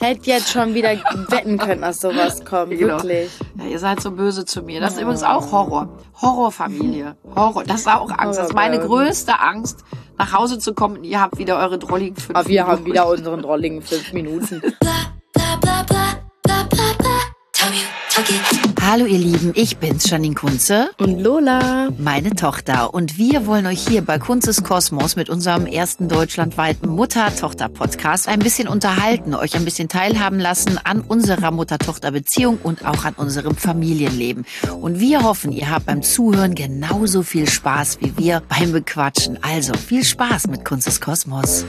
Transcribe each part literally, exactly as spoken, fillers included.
Hätte jetzt schon wieder wetten können, dass sowas kommt. Genau. Wirklich. Ja, ihr seid so böse zu mir. Das ist oh. übrigens auch Horror. Horrorfamilie. Horror. Das ist auch Angst. Das ist meine größte Angst, nach Hause zu kommen und ihr habt wieder eure drolligen fünf Aber Minuten. wir haben wieder unseren drolligen fünf Minuten. Hallo ihr Lieben, ich bin's, Janine Kunze. Und Lola. Meine Tochter. Und wir wollen euch hier bei Kunzes Kosmos mit unserem ersten deutschlandweiten Mutter-Tochter-Podcast ein bisschen unterhalten, euch ein bisschen teilhaben lassen an unserer Mutter-Tochter-Beziehung und auch an unserem Familienleben. Und wir hoffen, ihr habt beim Zuhören genauso viel Spaß wie wir beim Bequatschen. Also viel Spaß mit Kunzes Kosmos.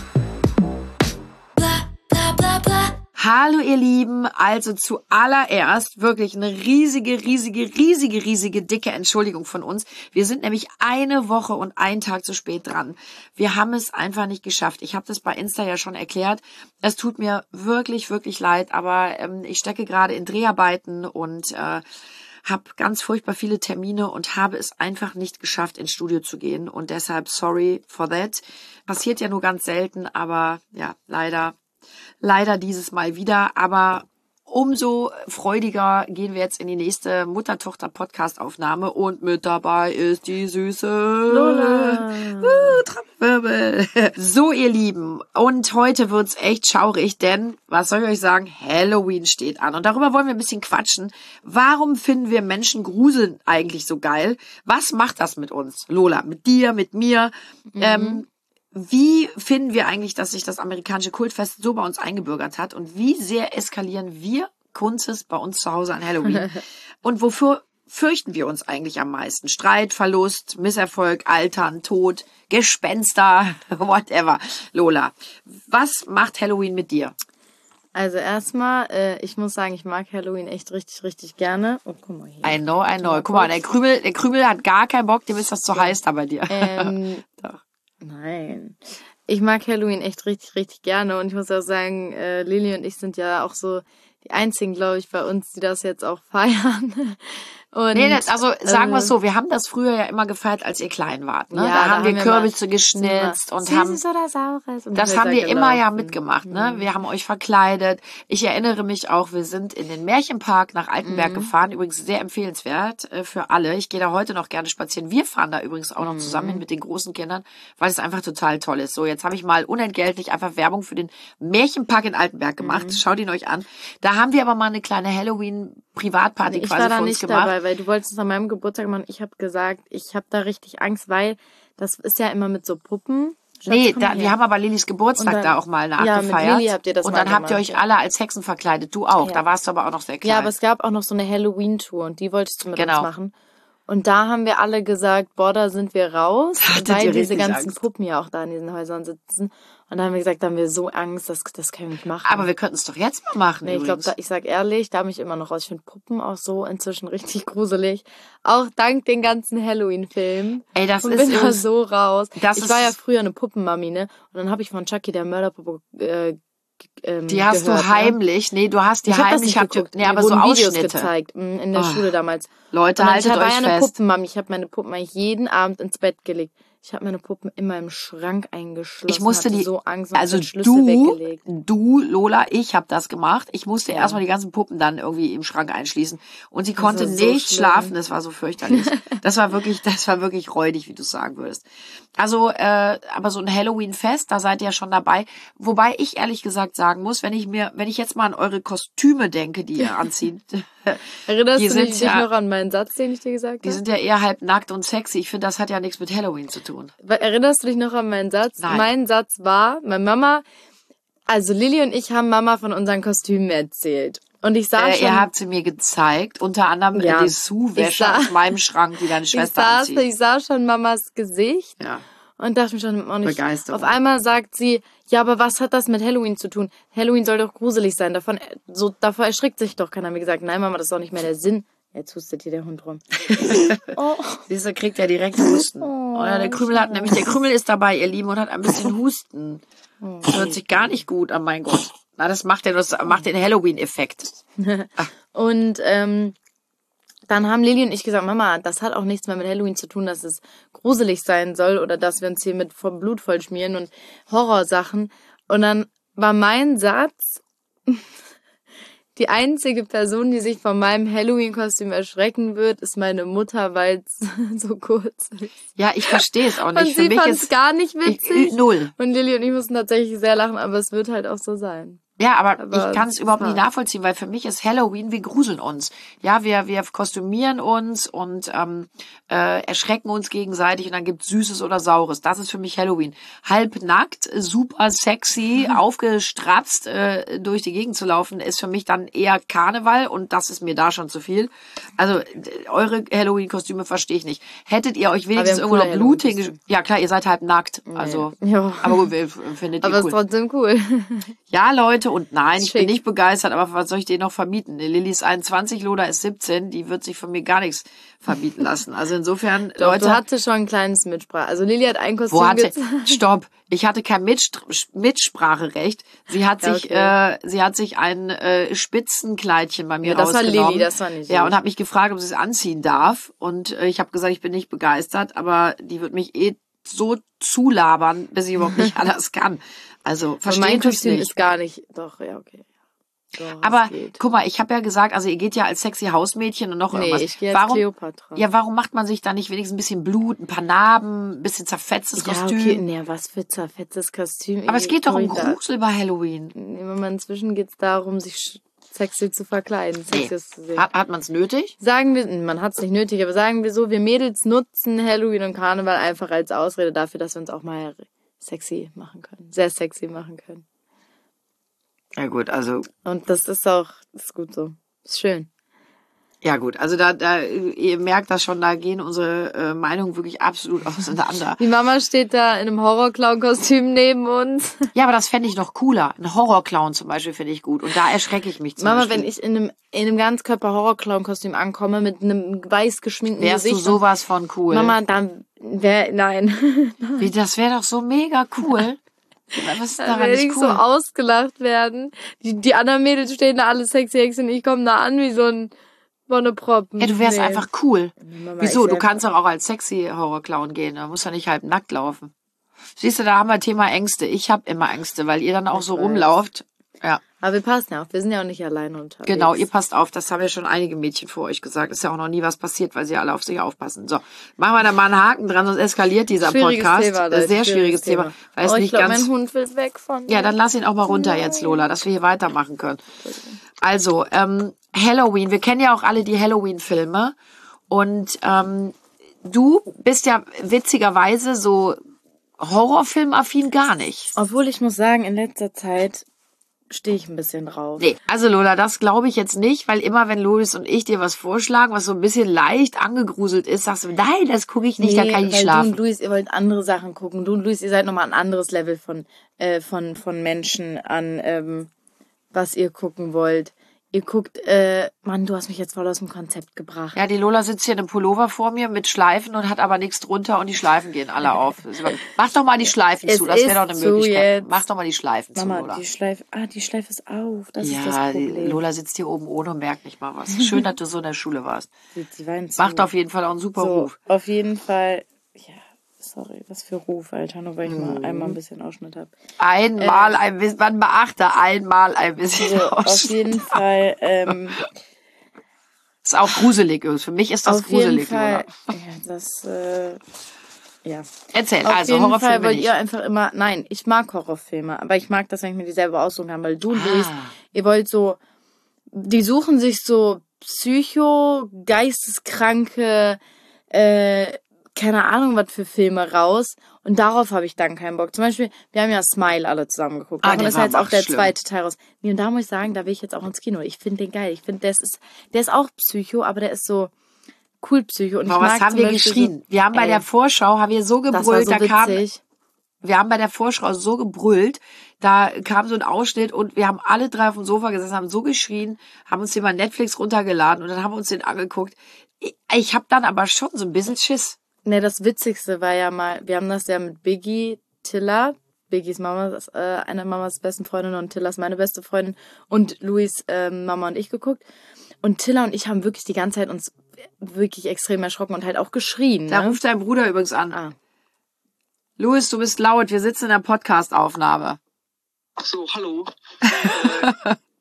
Hallo ihr Lieben, also zuallererst wirklich eine riesige, riesige, riesige, riesige, dicke Entschuldigung von uns. Wir sind nämlich eine Woche und einen Tag zu spät dran. Wir haben es einfach nicht geschafft. Ich habe das bei Insta ja schon erklärt. Es tut mir wirklich, wirklich leid, aber ähm, ich stecke gerade in Dreharbeiten und äh, habe ganz furchtbar viele Termine und habe es einfach nicht geschafft, ins Studio zu gehen. Und deshalb sorry for that. Passiert ja nur ganz selten, aber ja, leider... Leider dieses Mal wieder, aber umso freudiger gehen wir jetzt in die nächste Mutter-Tochter-Podcast-Aufnahme und mit dabei ist die süße Lola. Uh, Trommelwirbel. So, ihr Lieben, und heute wird's echt schaurig, denn, was soll ich euch sagen, Halloween steht an und darüber wollen wir ein bisschen quatschen. Warum finden wir Menschen Gruseln eigentlich so geil? Was macht das mit uns? Lola, mit dir, mit mir? Mhm. Ähm, Wie finden wir eigentlich, dass sich das amerikanische Kultfest so bei uns eingebürgert hat? Und wie sehr eskalieren wir Kunzes bei uns zu Hause an Halloween? Und wofür fürchten wir uns eigentlich am meisten? Streit, Verlust, Misserfolg, Altern, Tod, Gespenster, whatever. Lola, was macht Halloween mit dir? Also erstmal, äh, ich muss sagen, ich mag Halloween echt richtig, richtig gerne. Oh, guck mal hier. I know, I know. Guck mal, der Krümel, der Krümel hat gar keinen Bock, dem ist das zu ja. heiß da bei dir. Ähm, Doch. Nein. Ich mag Halloween echt richtig, richtig gerne und ich muss auch sagen, äh, Lili und ich sind ja auch so die einzigen, glaube ich, bei uns, die das jetzt auch feiern. Und, nee, das, also sagen wir es so, wir haben das früher ja immer gefeiert, als ihr klein wart. Ne? Ja, da, da haben haben wir wir Kürbisse geschnitzt und haben Süßes oder Saures. Und das haben wir gelaufen. immer ja mitgemacht. Ne? Wir haben euch verkleidet. Ich erinnere mich auch, wir sind in den Märchenpark nach Altenberg mhm. gefahren. Übrigens sehr empfehlenswert äh, für alle. Ich gehe da heute noch gerne spazieren. Wir fahren da übrigens auch noch mhm. zusammen hin mit den großen Kindern, weil es einfach total toll ist. So, jetzt habe ich mal unentgeltlich einfach Werbung für den Märchenpark in Altenberg gemacht. Mhm. Schaut ihn euch an. Da haben wir aber mal eine kleine Halloween-Privatparty ich quasi war da für uns nicht gemacht. Dabei, weil du wolltest es an meinem Geburtstag machen. Ich habe gesagt, ich habe da richtig Angst, weil das ist ja immer mit so Puppen. Schatz, nee, da, wir haben aber Lilis Geburtstag dann, da auch mal nachgefeiert. Ja, mit Lili habt ihr das Und mal dann gemacht, habt ihr euch ja. alle als Hexen verkleidet. Du auch. Ja. Da warst du aber auch noch sehr klein. Ja, aber es gab auch noch so eine Halloween-Tour und die wolltest du mit genau. uns machen. Und da haben wir alle gesagt, boah, da sind wir raus, weil diese ganzen Angst. Puppen ja auch da in diesen Häusern sitzen. Und da haben wir gesagt, da haben wir so Angst, das, das können wir nicht machen. Aber wir könnten es doch jetzt mal machen. Nee, ich glaube, ich sag ehrlich, da habe ich immer noch raus. Ich finde Puppen auch so inzwischen richtig gruselig. Auch dank den ganzen Halloween-Filmen. Ey, das und ist bin da so raus. Das ich ist war ja früher eine Puppenmami, ne? Und dann habe ich von Chucky, der Mörderpuppe, äh, Ähm, die hast gehört, du heimlich, ne? nee, du hast die ich hab heimlich, hab geguckt. Nee, aber so Videos Ausschnitte gezeigt in der oh. Schule damals. Leute, und haltet ich euch war ja eine fest. Puppenmami. Ich habe meine Puppen jeden Abend ins Bett gelegt. Ich habe meine Puppen immer im Schrank eingeschlossen. Ich musste hatte die so Angst und also den Schlüssel du, weggelegt. du, Lola, ich habe das gemacht. Ich musste ja. erstmal die ganzen Puppen dann irgendwie im Schrank einschließen und sie konnte so nicht schlimm. schlafen. Das war so fürchterlich. Das war wirklich, das war wirklich räudig, wie du sagen würdest. Also, äh, aber so ein Halloween-Fest, da seid ihr ja schon dabei. Wobei ich ehrlich gesagt sagen muss, wenn ich mir, wenn ich jetzt mal an eure Kostüme denke, die ihr anzieht. Erinnerst die du dich ja, noch an meinen Satz, den ich dir gesagt habe? Die sind ja eher halb nackt und sexy. Ich finde, das hat ja nichts mit Halloween zu tun. Erinnerst du dich noch an meinen Satz? Nein. Mein Satz war, meine Mama, also Lili und ich haben Mama von unseren Kostümen erzählt. Und ich sah äh, schon... Ihr habt sie mir gezeigt, unter anderem ja, die Sue-Wäsche aus meinem Schrank, die deine Schwester ich sah, anzieht. Ich sah schon Mamas Gesicht. Ja. Und dachte mir schon, auch nicht. Begeisterung. Auf einmal sagt sie, ja, aber was hat das mit Halloween zu tun? Halloween soll doch gruselig sein. Davon, so, davor erschrickt sich doch keiner. Mir gesagt, nein, Mama, das ist doch nicht mehr der Sinn. Jetzt hustet hier der Hund rum. oh. Siehst du, kriegt er direkt Husten. Oh, oh ja, der Krümel hat, nämlich der Krümel ist dabei, ihr Lieben, und hat ein bisschen Husten. Oh. Das hört sich gar nicht gut an, mein Gott. Na, das macht ja, das macht den Halloween-Effekt. Und, ähm, dann haben Lili und ich gesagt, Mama, das hat auch nichts mehr mit Halloween zu tun, dass es gruselig sein soll oder dass wir uns hier mit Blut vollschmieren und Horrorsachen. Und dann war mein Satz, Die einzige Person, die sich von meinem Halloween-Kostüm erschrecken wird, ist meine Mutter, weil es so kurz ist. Ja, ich verstehe es auch nicht. Und Für sie mich fand es ist gar nicht witzig. Ich, null. Und Lilly und ich mussten tatsächlich sehr lachen, aber es wird halt auch so sein. Ja, aber, Aber ich kann es überhaupt ja. nicht nachvollziehen, weil für mich ist Halloween, wir gruseln uns. Ja, wir wir kostümieren uns und ähm, äh, erschrecken uns gegenseitig und dann gibt's Süßes oder Saures. Das ist für mich Halloween. Halbnackt, super sexy, aufgestratzt äh, durch die Gegend zu laufen, ist für mich dann eher Karneval und das ist mir da schon zu viel. Also d- eure Halloween-Kostüme verstehe ich nicht. Hättet ihr euch wenigstens wir haben irgendwo noch coole blutige... Halloween-Kostüme. Ja klar, ihr seid halb nackt. Also, Ja. aber gut, wir- findet Aber ihr es ist cool. trotzdem cool. Ja, Leute, und nein, ich bin Schick. nicht begeistert, aber was soll ich denen noch verbieten? Die Lilly ist einundzwanzig, Lola ist siebzehn, die wird sich von mir gar nichts verbieten lassen. Also insofern, Doch, Leute, du hattest schon ein kleines Mitsprache. Also Lilly hat ein Kostüm wo hatte, gezeigt. stopp, ich hatte kein Mitst- Mitspracherecht. Sie hat Ja, sich, okay. äh, sie hat sich ein äh, Spitzenkleidchen bei mir Ja, das war rausgenommen. Lilly, das war nicht Ja, ich. und hat mich gefragt, ob sie es anziehen darf. Und äh, ich habe gesagt, ich bin nicht begeistert, aber die wird mich eh so zulabern, bis ich überhaupt nicht anders kann. Also Aber verstehen mein tu's Kostüm nicht. ist gar nicht. Doch, ja, okay. Doch, es Aber geht. guck mal, ich habe ja gesagt, also ihr geht ja als sexy Hausmädchen und noch Nee, irgendwas. ich gehe als warum, Kleopatra. Ja, warum macht man sich da nicht wenigstens ein bisschen Blut, ein paar Narben, ein bisschen zerfetztes Ja, Kostüm? okay, nee, was für zerfetztes Kostüm. Aber es geht doch um Sorry, Grusel bei Halloween. da- Inzwischen geht's darum, sich sch- sexy zu verkleiden, Nee. sexy zu sehen. Hat, hat man es nötig? Sagen wir, man hat's nicht nötig, aber sagen wir so, wir Mädels nutzen Halloween und Karneval einfach als Ausrede dafür, dass wir uns auch mal sexy machen können. Sehr sexy machen können. Ja gut, also Und das ist auch, das ist gut so. Ist schön. ja gut, also da, da ihr merkt das schon, da gehen unsere äh, Meinungen wirklich absolut auseinander. Die Mama steht da in einem Horrorclown-Kostüm neben uns. Ja, aber das fände ich noch cooler. Ein Horrorclown zum Beispiel finde ich gut und da erschrecke ich mich zum Mama, Beispiel. wenn ich in einem, in einem Ganzkörper-Horrorclown-Kostüm ankomme, mit einem weiß geschminkten Wärst Gesicht. du sowas von cool. Mama, dann wär, nein. Wie, das wäre doch so mega cool. Was ist Dann daran werde nicht ich cool? so ausgelacht werden. Die, die anderen Mädels stehen da alle sexy Hexe und ich komme da an wie so ein Wonneproppen. Ja, du wärst Nee. einfach cool. Mama, Wieso? ich Du sag- kannst doch auch als sexy Horrorclown gehen. Da musst du nicht halb nackt laufen. Siehst du, da haben wir Thema Ängste. Ich habe immer Ängste, weil ihr dann auch Ich so weiß. rumlauft. Ja, Aber wir passen ja auf. Wir sind ja auch nicht alleine unterwegs. genau. Ihr passt auf. Das haben ja schon einige Mädchen vor euch gesagt. Ist ja auch noch nie was passiert, weil sie alle auf sich aufpassen. So, machen wir da mal einen Haken dran, sonst eskaliert dieser Schwieriges Podcast. Thema, Ein Leute, sehr schwieriges Thema. Weil es oh, ich nicht glaube, ganz. mein Hund will weg von mir. Ja, dann lass ihn auch mal runter jetzt, Lola, dass wir hier weitermachen können. Also, ähm, Halloween. Wir kennen ja auch alle die Halloween-Filme. Und ähm, du bist ja witzigerweise so Horrorfilmaffin gar nicht. Obwohl ich muss sagen, in letzter Zeit stehe ich ein bisschen drauf. Nee, also Lola, das glaube ich jetzt nicht, weil immer wenn Louis und ich dir was vorschlagen, was so ein bisschen leicht angegruselt ist, sagst du, nein, das gucke ich nicht, da kann ich weil schlafen. du und Luis, ihr wollt andere Sachen gucken. Du und Luis, ihr seid nochmal ein anderes Level von, äh, von, von Menschen an, ähm, was ihr gucken wollt. Ihr guckt, äh, Mann, du hast mich jetzt voll aus dem Konzept gebracht. Ja, die Lola sitzt hier in einem Pullover vor mir mit Schleifen und hat aber nichts drunter und die Schleifen gehen alle auf. Mach doch mal die Schleifen Es zu, das wäre doch eine ist zu Möglichkeit. jetzt. Mach doch mal die Schleifen zu, Mama, Lola. die Schleife, ah, die Schleife ist auf. Das ist das Ja, die Problem. Lola sitzt hier oben ohne und merkt nicht mal was. Schön, dass du so in der Schule warst. Die, die Wein zu. Macht auf jeden Fall auch einen super so, Ruf. auf jeden Fall, ja, sorry, was für Ruf, Alter, nur weil ich Mhm. mal einmal ein bisschen Ausschnitt habe. Einmal ein bisschen, man beachte einmal ein bisschen. So, auf jeden Fall, ähm, ist auch gruselig, Jungs. Für mich ist das auf jeden gruselig, Fall, Lola. ja, das, äh, ja. Erzähl, Auf also jeden Fall Horrorfilme wollt nicht. ihr einfach immer, nein, ich mag Horrorfilme, aber ich mag das, wenn ich mir die selber aussuchen kann, weil du und Ah. Luis, ihr wollt so, die suchen sich so Psycho, geisteskranke, äh, keine Ahnung, was für Filme raus. Und darauf habe ich dann keinen Bock. Zum Beispiel, wir haben ja Smile alle zusammen geguckt. Ah, und der das ist war jetzt auch aber der schlimm. zweite Teil raus. Nee, und da muss ich sagen, da will ich jetzt auch ins Kino. Ich finde den geil. Ich finde, der ist, der ist auch Psycho, aber der ist so cool Psycho. Und Aber ich was mag haben zum wir Beispiel geschrien? Wir haben bei ey, der Vorschau, haben wir so das war gebrüllt, so da kam, witzig. wir haben bei der Vorschau so gebrüllt, da kam so ein Ausschnitt und wir haben alle drei auf dem Sofa gesessen, haben so geschrien, haben uns den bei Netflix runtergeladen und dann haben wir uns den angeguckt. Ich, ich habe dann aber schon so ein bisschen Schiss. Ne, das Witzigste war ja mal, wir haben das ja mit Biggie, Tilla, Biggies Mama, ist, äh, eine Mamas besten Freundin und Tilla ist meine beste Freundin und Luis ähm, Mama und ich geguckt. Und Tilla und ich haben wirklich die ganze Zeit uns wirklich extrem erschrocken und halt auch geschrien. Da Ne? ruft dein Bruder übrigens an. Ah. Louis, du bist laut, wir sitzen in der Podcast-Aufnahme. Ach so, hallo.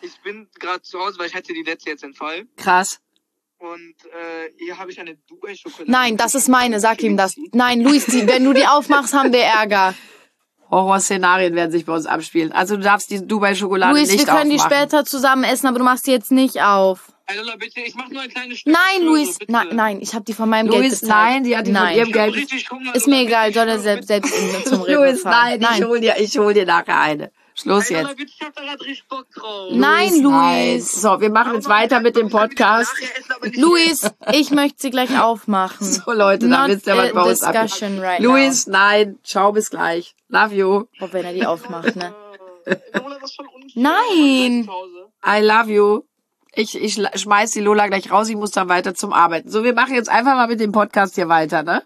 ich bin gerade zu Hause, weil ich hatte die letzte jetzt entfallen. Krass. Und äh, hier habe ich eine Dubai-Schokolade. Nein, das ist meine, sag ihm das. Nein, Luis, die, wenn du die aufmachst, haben wir Ärger. Horrorszenarien werden sich bei uns abspielen. Also du darfst die Dubai-Schokolade nicht Luis, aufmachen. wir können die später zusammen essen, aber du machst die jetzt nicht auf. Lola, bitte, ich mach nur ein kleines Stück. Nein, Schöne, Luis, bitte. nein, nein, ich habe die von meinem Luis, Geld bezahlt. nein, die hat die nein. von ihrem Ich hab Geld. richtig Hunger, Ist Lola, mir egal, bitte, soll er ich selbst, selbst in, zum Rewe Luis, fahren. nein, Nein, ich hol dir, ich hol dir nachher eine. Schluss Ey, Lola, jetzt. bitte, ich hab da grad richtig Bock drauf. Nein, Nein. Luis. So, wir machen jetzt weiter mit dem Podcast. Nachher essen, aber nicht Luis, ich möchte sie gleich aufmachen. So, Leute, da Not wisst ihr, was a bei uns abgeht. discussion right Luis, nein, ciao, bis gleich. Love you. now. Ob wenn er die aufmacht, ne? Äh, Lola, das ist schon unfair. Nein. Zu Hause. I love you. Ich, ich schmeiß die Lola gleich raus, ich muss dann weiter zum Arbeiten. So, wir machen jetzt einfach mal mit dem Podcast hier weiter, ne?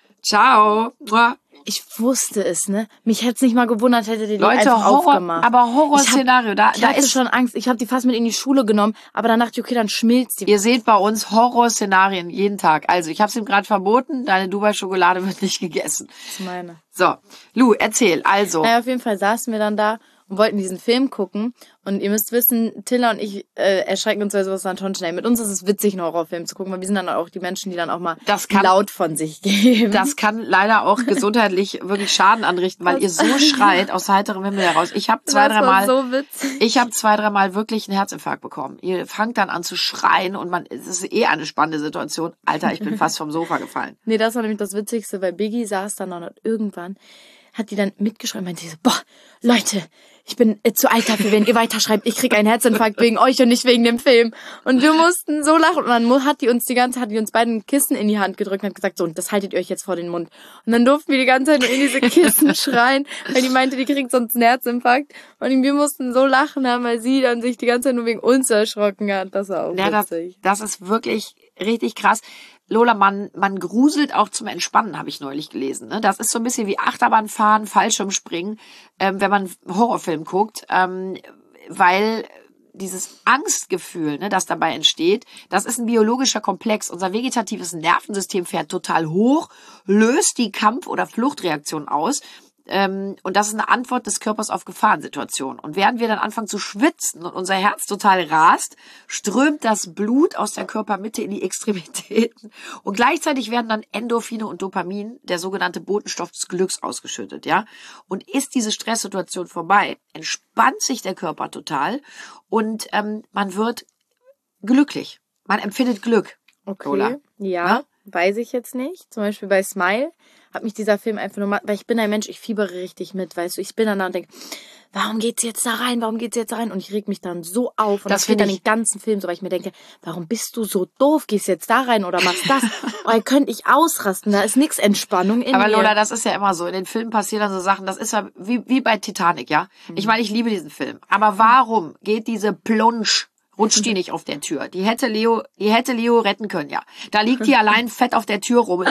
Ciao. Mua. Ich wusste es, ne? Mich hätte es nicht mal gewundert, hätte die die Leute, einfach Horror, aufgemacht. aber Horrorszenario, da, Ich da hatte ist, schon Angst. Ich habe die fast mit in die Schule genommen, aber dann dachte ich, okay, dann schmilzt die. ihr seht bei uns Horrorszenarien jeden Tag. Also, ich habe es ihm gerade verboten, deine Dubai-Schokolade wird nicht gegessen. Das ist meine. So, Lu, erzähl, also. Naja, auf jeden Fall saßen wir dann da und wollten diesen Film gucken. Und ihr müsst wissen, Tilla und ich äh, erschrecken uns über sowas Anton schnell. Mit uns ist es witzig, einen Horrorfilm zu gucken, weil wir sind dann auch die Menschen, die dann auch mal Das kann- laut von sich geben. Das kann leider auch gesundheitlich wirklich Schaden anrichten, weil ihr so schreit aus heiterem Himmel heraus. Ich habe zwei, Das war dreimal, so witzig. ich habe zwei, dreimal wirklich einen Herzinfarkt bekommen. Ihr fangt dann an zu schreien und man, es ist eh eine spannende Situation. Alter, ich bin fast vom Sofa gefallen. Nee, das war nämlich das Witzigste, weil Biggie saß dann und irgendwann hat die dann mitgeschrieben, meinte so, boah, Leute, ich bin äh, zu alt dafür, wenn ihr weiterschreibt, ich krieg einen Herzinfarkt wegen euch und nicht wegen dem Film. Und wir mussten so lachen und dann mu- hat die uns die ganze, hat die uns beiden Kissen in die Hand gedrückt und hat gesagt, so, und das haltet ihr euch jetzt vor den Mund. Und dann durften wir die ganze Zeit nur in diese Kissen schreien, weil die meinte, die kriegt sonst einen Herzinfarkt. Und wir mussten so lachen haben, weil sie dann sich die ganze Zeit nur wegen uns erschrocken hat. Das war auch Ja, das, witzig. das ist wirklich richtig krass. Lola, man, man gruselt auch zum Entspannen, habe ich neulich gelesen. Ne? Das ist so ein bisschen wie Achterbahnfahren, Fallschirmspringen, ähm, wenn man einen Horrorfilm guckt, ähm, weil dieses Angstgefühl, ne, das dabei entsteht, das ist ein biologischer Komplex. Unser vegetatives Nervensystem fährt total hoch, löst die Kampf- oder Fluchtreaktion aus. Ähm, und das ist eine Antwort des Körpers auf Gefahrensituationen. Und während wir dann anfangen zu schwitzen und unser Herz total rast, strömt das Blut aus der Körpermitte in die Extremitäten. Und gleichzeitig werden dann Endorphine und Dopamin, der sogenannte Botenstoff des Glücks, ausgeschüttet, ja. Und ist diese Stresssituation vorbei, entspannt sich der Körper total und ähm, man wird glücklich. Man empfindet Glück. Okay, Lola. ja, Na? weiß ich jetzt nicht. Zum Beispiel bei Smile hat mich dieser Film einfach nur mal, weil ich bin ein Mensch, ich fiebere richtig mit, weißt du, ich bin dann da und denke, warum geht's jetzt da rein, warum geht's jetzt da rein? Und ich reg mich dann so auf und Das das geht find dann ich- den ganzen Film so, weil ich mir denke, warum bist du so doof, gehst jetzt da rein oder machst das? Oder könnte ich ausrasten, da ist nix Entspannung in Aber mir. Lola, das ist ja immer so. In den Filmen passieren dann so Sachen, das ist ja wie, wie bei Titanic, ja? Ich meine, ich liebe diesen Film. Aber warum geht diese Plunge, rutscht die nicht auf der Tür? Die hätte Leo, die hätte Leo retten können, ja. Da liegt die allein fett auf der Tür rum.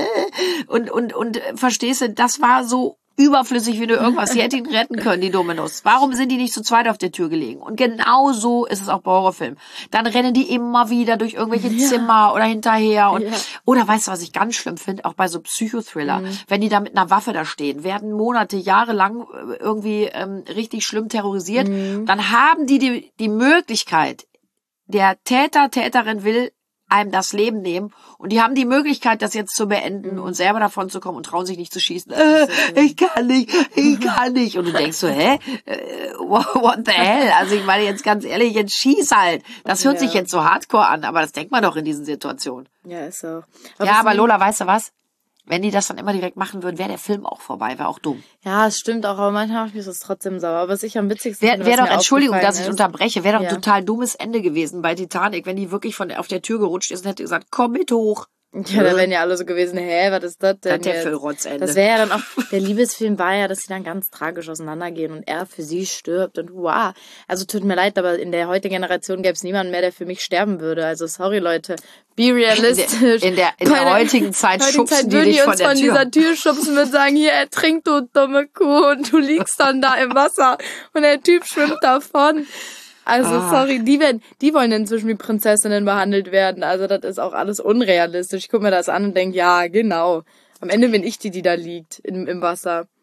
Und, und, und, äh, verstehst du, das war so überflüssig wie nur irgendwas. Die hätte ihn retten können, die Dominos. Warum sind die nicht zu zweit auf der Tür gelegen? Und genau so ist es auch bei Horrorfilmen. Dann rennen die immer wieder durch irgendwelche Zimmer oder hinterher. Und, Ja. Oder weißt du, was ich ganz schlimm finde? Auch bei so Psychothriller. Mhm. Wenn die da mit einer Waffe da stehen, werden Monate, Jahre lang äh, irgendwie ähm, richtig schlimm terrorisiert. Mhm. Dann haben die, die die Möglichkeit, der Täter, Täterin will einem das Leben nehmen und die haben die Möglichkeit, das jetzt zu beenden und selber davon zu kommen und trauen sich nicht zu schießen. Äh, ich kann nicht, ich kann nicht. Und du denkst so, hä? Äh, what the hell? Also ich meine jetzt ganz ehrlich, jetzt schieß halt. Das hört Ja. sich jetzt so hardcore an, aber das denkt man doch in diesen Situationen. Ja, ist so. Ja, aber was- Lola, weißt du was? Wenn die das dann immer direkt machen würden, wäre der Film auch vorbei, wäre auch dumm. Ja, es stimmt auch, aber manchmal mache ich das trotzdem sauer. Aber was ich am witzigsten Wäre finde, wär was doch, mir Entschuldigung, dass ich aufgefallen ist- unterbreche, wäre doch ein Ja. total dummes Ende gewesen bei Titanic, wenn die wirklich von auf der Tür gerutscht ist und hätte gesagt, komm mit hoch. Ja, da wären ja alle so gewesen, hä, was ist das denn Das der jetzt? Füllrotzende. Das wäre ja dann auch, der Liebesfilm war ja, dass sie dann ganz tragisch auseinandergehen und er für sie stirbt und wow. Also tut mir leid, aber in der heutigen Generation gäbe es niemanden mehr, der für mich sterben würde. Also sorry, Leute, be realistisch. In der, in Bei der heutigen Zeit heutigen schubsen Zeit die würden dich die von uns der von Tür. dieser Tür schubsen und sagen, hier, ertrink du dumme Kuh und du liegst dann da im Wasser und der Typ schwimmt davon. Also, Ah. sorry, die werden, die wollen inzwischen wie Prinzessinnen behandelt werden. Also, das ist auch alles unrealistisch. Ich gucke mir das an und denke, ja, genau. Am Ende bin ich die, die da liegt im, im Wasser.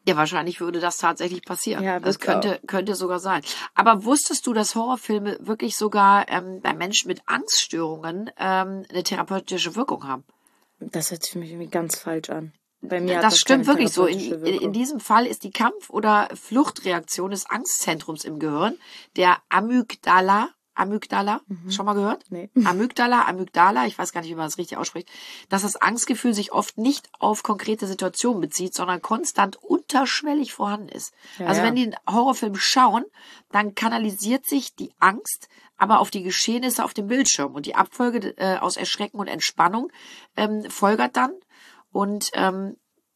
Ja, wahrscheinlich würde das tatsächlich passieren. Ja, das wird's könnte, könnte sogar sein. Aber wusstest du, dass Horrorfilme wirklich sogar ähm, bei Menschen mit Angststörungen ähm, eine therapeutische Wirkung haben? Das hört sich für mich irgendwie ganz falsch an. Bei mir hat Das das stimmt keine wirklich so. In, therapeutische in, Wirkung. in diesem Fall ist die Kampf- oder Fluchtreaktion des Angstzentrums im Gehirn, der Amygdala, Amygdala, schon mal gehört? Nee. Amygdala, Amygdala, ich weiß gar nicht, wie man das richtig ausspricht, dass das Angstgefühl sich oft nicht auf konkrete Situationen bezieht, sondern konstant unterschwellig vorhanden ist. Ja, also ja. wenn die einen Horrorfilm schauen, dann kanalisiert sich die Angst aber auf die Geschehnisse auf dem Bildschirm. Und die Abfolge äh, aus Erschrecken und Entspannung ähm, folgert dann. Und ähm,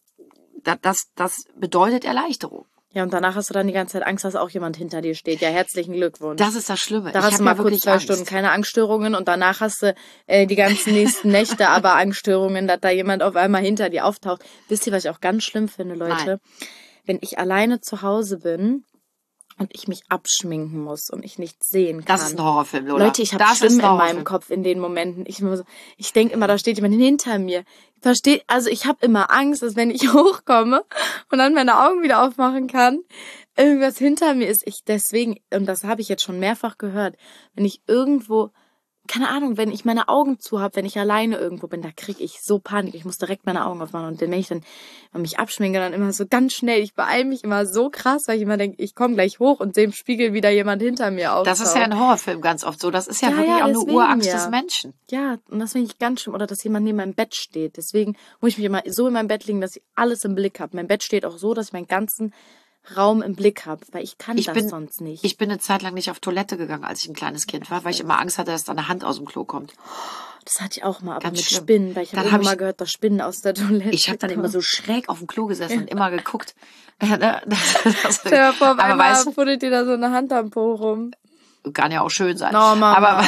da- das, das bedeutet Erleichterung. Ja, und danach hast du dann die ganze Zeit Angst, dass auch jemand hinter dir steht. Ja, herzlichen Glückwunsch. Das ist das Schlimme. Da ich hast hab du mal ja kurz wirklich zwei Angst. Stunden keine Angststörungen und danach hast du äh, die ganzen nächsten Nächte aber Angststörungen, dass da jemand auf einmal hinter dir auftaucht. Wisst ihr, was ich auch ganz schlimm finde, Leute? Nein. Wenn ich alleine zu Hause bin und ich mich abschminken muss und ich nichts sehen kann. Das ist ein Horrorfilm, Lola. Leute, ich habe Das ist Stimmen ein in meinem Horrorfilm. Kopf in den Momenten. Ich, immer so, ich denke immer, da steht jemand hinter mir. Versteht? Also ich habe immer Angst, dass wenn ich hochkomme und dann meine Augen wieder aufmachen kann, irgendwas hinter mir ist. Ich deswegen, und das habe ich jetzt schon mehrfach gehört, wenn ich irgendwo, keine Ahnung, wenn ich meine Augen zu habe, wenn ich alleine irgendwo bin, da kriege ich so Panik. Ich muss direkt meine Augen aufmachen. Und wenn ich dann mich abschminke, dann immer so ganz schnell. Ich beeile mich immer so krass, weil ich immer denke, ich komme gleich hoch und sehe im Spiegel wieder jemand hinter mir auftaucht. Das ist ja in Horrorfilmen ganz oft so. Das ist ja, Ja, wirklich ja, auch eine deswegen Urangst ja. des Menschen. Ja, und das finde ich ganz schlimm. Oder dass jemand neben meinem Bett steht. Deswegen muss ich mich immer so in meinem Bett legen, dass ich alles im Blick habe. Mein Bett steht auch so, dass ich meinen ganzen Raum im Blick habe, weil ich kann Ich das bin, sonst nicht. ich bin eine Zeit lang nicht auf Toilette gegangen, als ich ein kleines Kind war, weil ich immer Angst hatte, dass da eine Hand aus dem Klo kommt. Das hatte ich auch mal, aber Ganz mit schlimm. Spinnen, weil ich habe Dann hab immer mal ich- gehört, dass Spinnen aus der Toilette Ich habe dann kommen. immer so schräg auf dem Klo gesessen und immer geguckt. Das- das- Stell dir vor, auf aber einmal weißt fuddelt dir da so eine Hand am Po rum. du, kann ja auch schön sein. No, Mama. Aber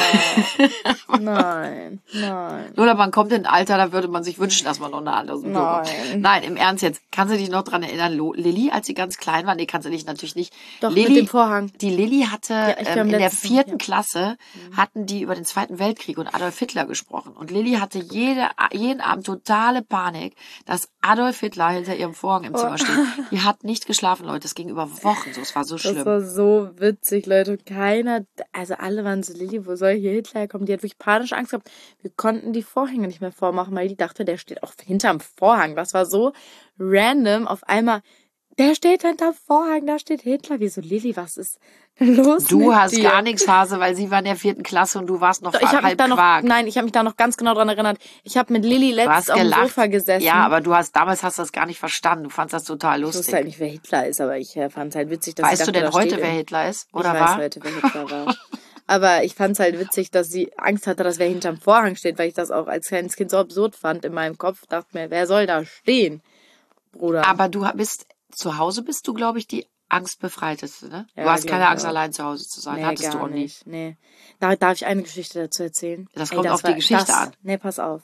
Nein, nein. Oder man kommt in ein Alter, da würde man sich wünschen, dass man noch eine Hand aus dem Klo kommt. Nein. Nein, im Ernst jetzt. Kannst du dich noch dran erinnern, Lo- Lilly, als sie ganz klein war? Nee, kannst du dich natürlich nicht. Doch, Lilly, mit dem Vorhang. Die Lilly hatte, ich ähm, beim in der letzten- vierten ja. Klasse, hatten die über den Zweiten Weltkrieg und Adolf Hitler gesprochen. Und Lilly hatte jede, jeden Abend totale Panik, dass Adolf Hitler hinter ihrem Vorhang im Zimmer steht. Die hat nicht geschlafen, Leute. Das ging über Wochen so. Es war so Das schlimm. war so witzig, Leute. Und keiner, also alle waren so, Lilly, wo soll hier Hitler herkommen? Die hat wirklich panische Angst gehabt. Wir konnten die Vorhänge nicht mehr vormachen, weil die dachte, der steht auch hinterm Vorhang. Das war so random. Auf einmal, der steht hinterm Vorhang, da steht Hitler. Wieso, Lilly, was ist los Du mit hast dir? gar nichts, Phase, weil sie war in der vierten Klasse und du warst noch Doch, ich habe mich halb da noch, Quark. nein, ich habe mich da noch ganz genau dran erinnert. Ich habe mit Lilly Du letztens hast auf dem gelacht. Sofa gesessen. Ja, aber du hast damals hast du das gar nicht verstanden. Du fandst das total ich wusste lustig. halt nicht, wer Hitler ist, aber ich äh, fand es halt witzig, dass sie Weißt du dachte, denn da heute, steht wer in- Hitler ist? Oder ich war? weiß heute, wer Hitler war. Aber ich fand es halt witzig, dass sie Angst hatte, dass wer hinterm Vorhang steht, weil ich das auch als kleines Kind so absurd fand in meinem Kopf. Dachte mir, wer soll da stehen, Bruder? Aber du bist zu Hause bist du, glaube ich, die angstbefreiteste, ne? Ja, du hast glaub keine ich Angst, auch. allein zu Hause zu sein. nee, Hattest gar du auch nie. nicht. Nee. Da, darf ich eine Geschichte dazu erzählen? Das kommt auf die war- Geschichte das, an. Nee, pass auf.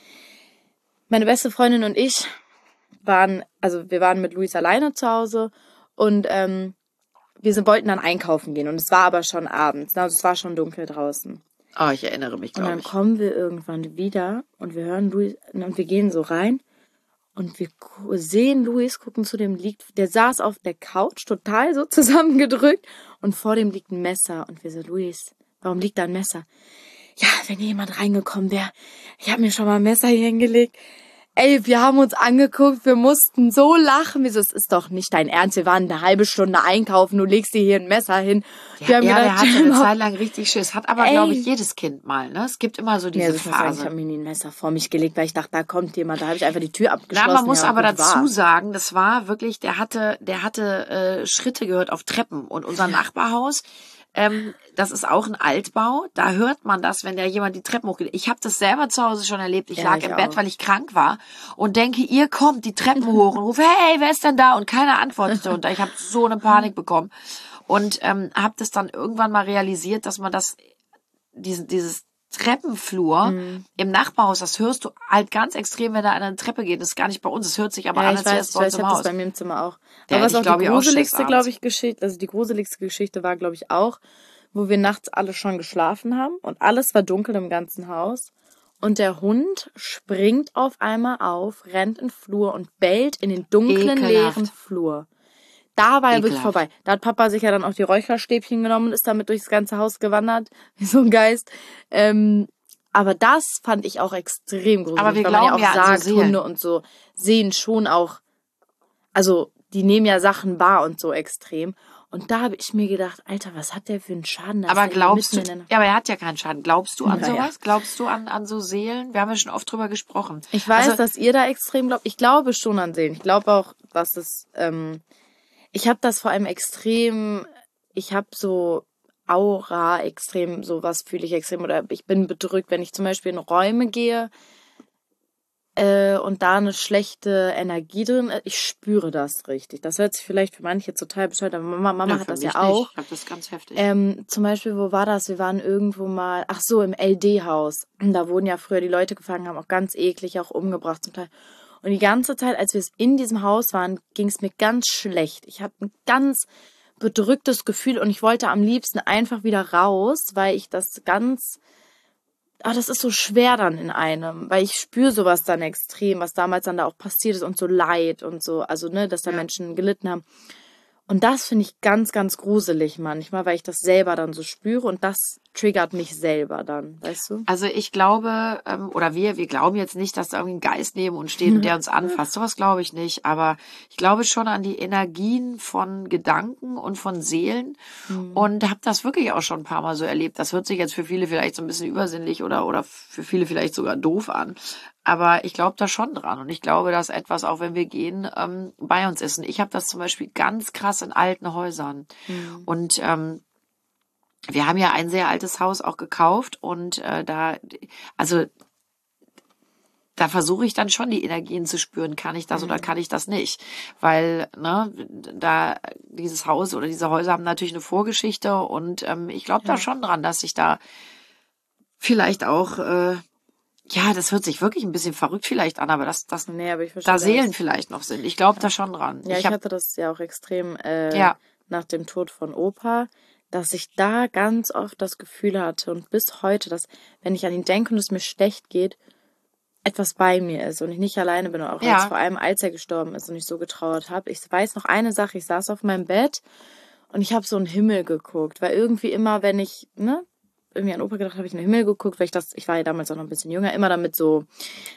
Meine beste Freundin und ich waren, also wir waren mit Luis alleine zu Hause und ähm, wir sind, wollten dann einkaufen gehen und es war aber schon abends, also es war schon dunkel draußen. Oh, ich erinnere mich, Und glaube dann ich. kommen wir irgendwann wieder und wir hören Luis und wir gehen so rein und wir gu- sehen Luis gucken zu dem liegt, der saß auf der Couch total so zusammengedrückt und vor dem liegt ein Messer und wir so, Luis, warum liegt da ein Messer? Ja, wenn hier jemand reingekommen wäre, ich habe mir schon mal ein Messer hier hingelegt. Ey, wir haben uns angeguckt, wir mussten so lachen. Wir so, es ist doch nicht dein Ernst, wir waren eine halbe Stunde einkaufen, du legst dir hier ein Messer hin. Wir Ja, haben ja, der gedacht, hatte eine Emma, Zeit lang richtig Schiss. Hat aber, Ey. glaube ich, jedes Kind mal, ne? Es gibt immer so Nee, diese also ich muss sagen, ich Phase. habe mir nie ein Messer vor mich gelegt, weil ich dachte, da kommt jemand. Da habe ich einfach die Tür Na, abgeschlossen. man muss ja, aber gut dazu war. sagen, das war wirklich, der hatte, der hatte äh, Schritte gehört auf Treppen. Und unser Nachbarhaus, ähm, das ist auch ein Altbau. Da hört man das, wenn da jemand die Treppen hochgeht. Ich habe das selber zu Hause schon erlebt. Ich Ja, lag ich im Bett, auch. weil ich krank war und denke, ihr kommt die Treppen hoch und rufe, hey, wer ist denn da? Und keiner antwortete. Und ich habe so eine Panik bekommen und ähm, habe das dann irgendwann mal realisiert, dass man das, diese, dieses Treppenflur Mhm. im Nachbarhaus, das hörst du halt ganz extrem, wenn da eine Treppe geht. Das ist gar nicht bei uns. Das hört sich aber Ja, an, ich als weiß, wäre ich es bei uns weiß, ich im habe das Haus. bei mir im Zimmer auch. Ja, Aber was ich auch glaub, die ich auch Schiss gruseligste, abends. glaube ich, Geschichte, also die gruseligste Geschichte war, glaube ich, auch, wo wir nachts alle schon geschlafen haben und alles war dunkel im ganzen Haus und der Hund springt auf einmal auf, rennt in den Flur und bellt in den dunklen, Ekelhaft. leeren Flur. da war ja wirklich Ekelhaft. vorbei. Da hat Papa sich ja dann auch die Räucherstäbchen genommen und ist damit durchs ganze Haus gewandert, wie so ein Geist. Ähm, aber das fand ich auch extrem gruselig, Aber wir weil man glauben ja auch ja an so sagt, Seelen. Hunde und so sehen schon auch, also die nehmen ja Sachen wahr und so extrem. Und da habe ich mir gedacht, Alter, was hat der für einen Schaden? Da ist Aber der hier glaubst du, mitten in der- ja, aber er hat ja keinen Schaden. Glaubst du an Naja. sowas? Glaubst du an, an so Seelen? Wir haben ja schon oft drüber gesprochen. Ich weiß, Also, dass ihr da extrem glaubt. Ich glaube schon an Seelen. Ich glaube auch, dass es, ähm, ich habe das vor allem extrem, ich habe so Aura extrem, sowas fühle ich extrem, oder ich bin bedrückt, wenn ich zum Beispiel in Räume gehe äh, und da eine schlechte Energie drin ist. Ich spüre das richtig. Das hört sich vielleicht für manche total bescheuert, aber Mama, Mama ja, hat für das mich ja auch. nicht. Ich habe das ganz heftig. Ähm, zum Beispiel, wo war das? Wir waren irgendwo mal, ach so, im L D-Haus. Da wurden ja früher die Leute gefangen, haben auch ganz eklig, auch umgebracht zum Teil. Und die ganze Zeit, als wir in diesem Haus waren, ging es mir ganz schlecht. Ich hatte ein ganz bedrücktes Gefühl und ich wollte am liebsten einfach wieder raus, weil ich das ganz, ah, das ist so schwer dann in einem, weil ich spüre sowas dann extrem, was damals dann da auch passiert ist und so Leid und so, also ne, dass da Ja. Menschen gelitten haben. Und das finde ich ganz, ganz gruselig manchmal, weil ich das selber dann so spüre und das triggert mich selber dann, weißt du? Also ich glaube, ähm, oder wir, wir glauben jetzt nicht, dass da irgendwie ein Geist neben uns steht und der uns anfasst. Sowas glaube ich nicht. Aber ich glaube schon an die Energien von Gedanken und von Seelen und habe das wirklich auch schon ein paar Mal so erlebt. Das hört sich jetzt für viele vielleicht so ein bisschen übersinnlich oder, oder für viele vielleicht sogar doof an. Aber ich glaube da schon dran und ich glaube, dass etwas, auch wenn wir gehen, ähm, bei uns ist. Und ich habe das zum Beispiel ganz krass in alten Häusern. Mhm. Und ähm, wir haben ja ein sehr altes Haus auch gekauft und äh, da, also da versuche ich dann schon die Energien zu spüren, kann ich das Mhm. oder kann ich das nicht? Weil, ne, da dieses Haus oder diese Häuser haben natürlich eine Vorgeschichte und ähm, ich glaube Ja. da schon dran, dass ich da vielleicht auch, äh, ja, das hört sich wirklich ein bisschen verrückt vielleicht an, aber dass, dass Nee, aber ich verstehe da das. Seelen vielleicht noch sind. Ich glaube da schon dran. Ja, ich, ich hab, hatte das ja auch extrem äh, Ja. nach dem Tod von Opa, dass ich da ganz oft das Gefühl hatte und bis heute, dass wenn ich an ihn denke und es mir schlecht geht, etwas bei mir ist und ich nicht alleine bin, auch Ja. als, vor allem als er gestorben ist und ich so getrauert habe. Ich weiß noch eine Sache, ich saß auf meinem Bett und ich habe so in den Himmel geguckt, weil irgendwie immer, wenn ich, ne, irgendwie an Opa gedacht habe, ich in den Himmel geguckt, weil ich das, ich war ja damals auch noch ein bisschen jünger, immer damit so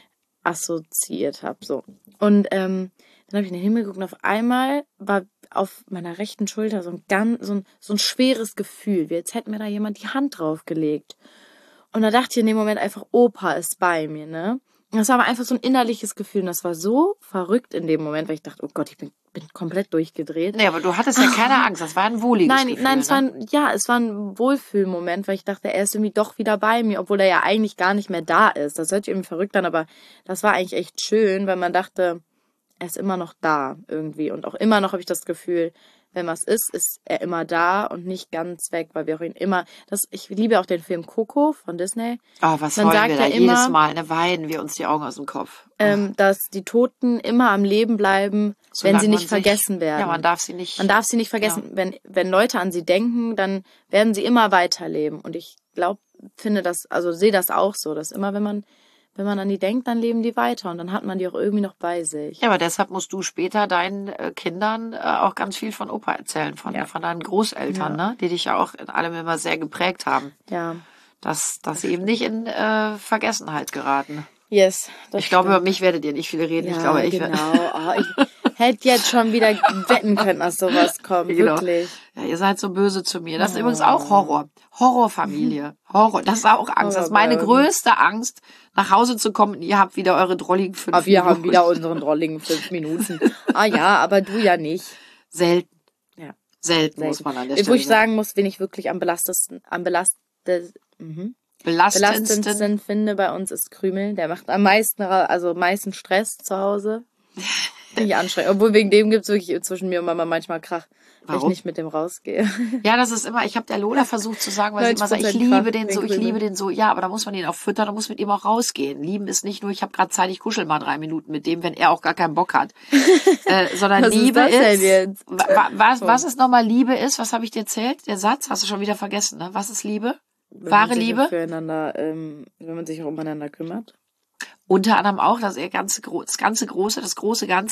assoziiert habe, so. Und ähm, dann habe ich in den Himmel geguckt und auf einmal war auf meiner rechten Schulter so ein ganz, so ein, so ein schweres Gefühl, wie als hätte mir da jemand die Hand draufgelegt. Und da dachte ich in dem Moment einfach, Opa ist bei mir, ne? Und das war aber einfach so ein innerliches Gefühl und das war so verrückt in dem Moment, weil ich dachte, oh Gott, ich bin, bin komplett durchgedreht. nee, aber du hattest ja keine Angst, das war ein wohliges Nein, Gefühl. nein, es war ne? ein, ja, es war ein Wohlfühlmoment, weil ich dachte, er ist irgendwie doch wieder bei mir, obwohl er ja eigentlich gar nicht mehr da ist. Das hört sich irgendwie verrückt an, aber das war eigentlich echt schön, weil man dachte, er ist immer noch da irgendwie und auch immer noch habe ich das Gefühl, wenn was ist, ist er immer da und nicht ganz weg, weil wir auch ihn immer, das, ich liebe auch den Film Coco von Disney, Oh, was Man wollen sagt wir da ja jedes immer- Mal, ne, weinen wir uns die Augen aus dem Kopf. ähm, dass die Toten immer am Leben bleiben, wenn Solange sie nicht man sich- vergessen werden. Ja, man darf sie nicht. Man darf sie nicht vergessen. Wenn, wenn Leute an sie denken, dann werden sie immer weiterleben. Und ich glaube, finde das, also sehe das auch so, dass immer, wenn man, wenn man an die denkt, dann leben die weiter und dann hat man die auch irgendwie noch bei sich. Ja, aber deshalb musst du später deinen äh, Kindern äh, auch ganz viel von Opa erzählen, von, Ja. von deinen Großeltern, Ja. ne, die dich ja auch in allem immer sehr geprägt haben. Ja. Dass, dass sie eben nicht in äh, Vergessenheit geraten. Yes. Das Ich glaube, über stimmt. mich werdet ihr nicht viel reden. ja, ich glaube, ich genau. werde. Oh, ich hätte jetzt schon wieder wetten können, dass sowas kommt. Genau. Wirklich. Ja, ihr seid so böse zu mir. Das ist Oh. übrigens auch Horror. Horrorfamilie. Horror. Das ist auch Angst. Das ist meine Horror bei uns. größte Angst, nach Hause zu kommen und ihr habt wieder eure drolligen fünf Aber wir Minuten. haben wieder unseren drolligen fünf Minuten. Ah ja, aber du ja nicht. Selten. Ja. Selten, muss man an der Wo Stelle ich sagen muss, wen ich wirklich am belastetsten, am belastet, mhm. belastendsten. belastendsten finde bei uns ist Krümel. Der macht am meisten, ra- also am meisten Stress zu Hause. Finde ich anstrengend. Obwohl wegen dem gibt's wirklich zwischen mir und Mama manchmal Krach, weil ich Warum? nicht mit dem rausgehe. Ja, das ist immer, ich habe der Lola versucht zu sagen, weil sie immer sagt, ich neunzig Prozent liebe den so, ich Krümel. liebe den so. Ja, aber da muss man ihn auch füttern, da muss mit ihm auch rausgehen. Lieben ist nicht nur, ich habe gerade Zeit, ich kuschel mal drei Minuten mit dem, wenn er auch gar keinen Bock hat. äh, sondern Was ist Liebe das denn ist, jetzt? wa- wa- was, was ist nochmal Liebe ist, was habe ich dir erzählt? Der Satz, hast du schon wieder vergessen, ne? Was ist Liebe? Wenn Wahre man sich Liebe? auch Füreinander, ähm, wenn man sich auch umeinander kümmert. Unter anderem auch, das ganze, gro- das ganze Große, das große Ganze.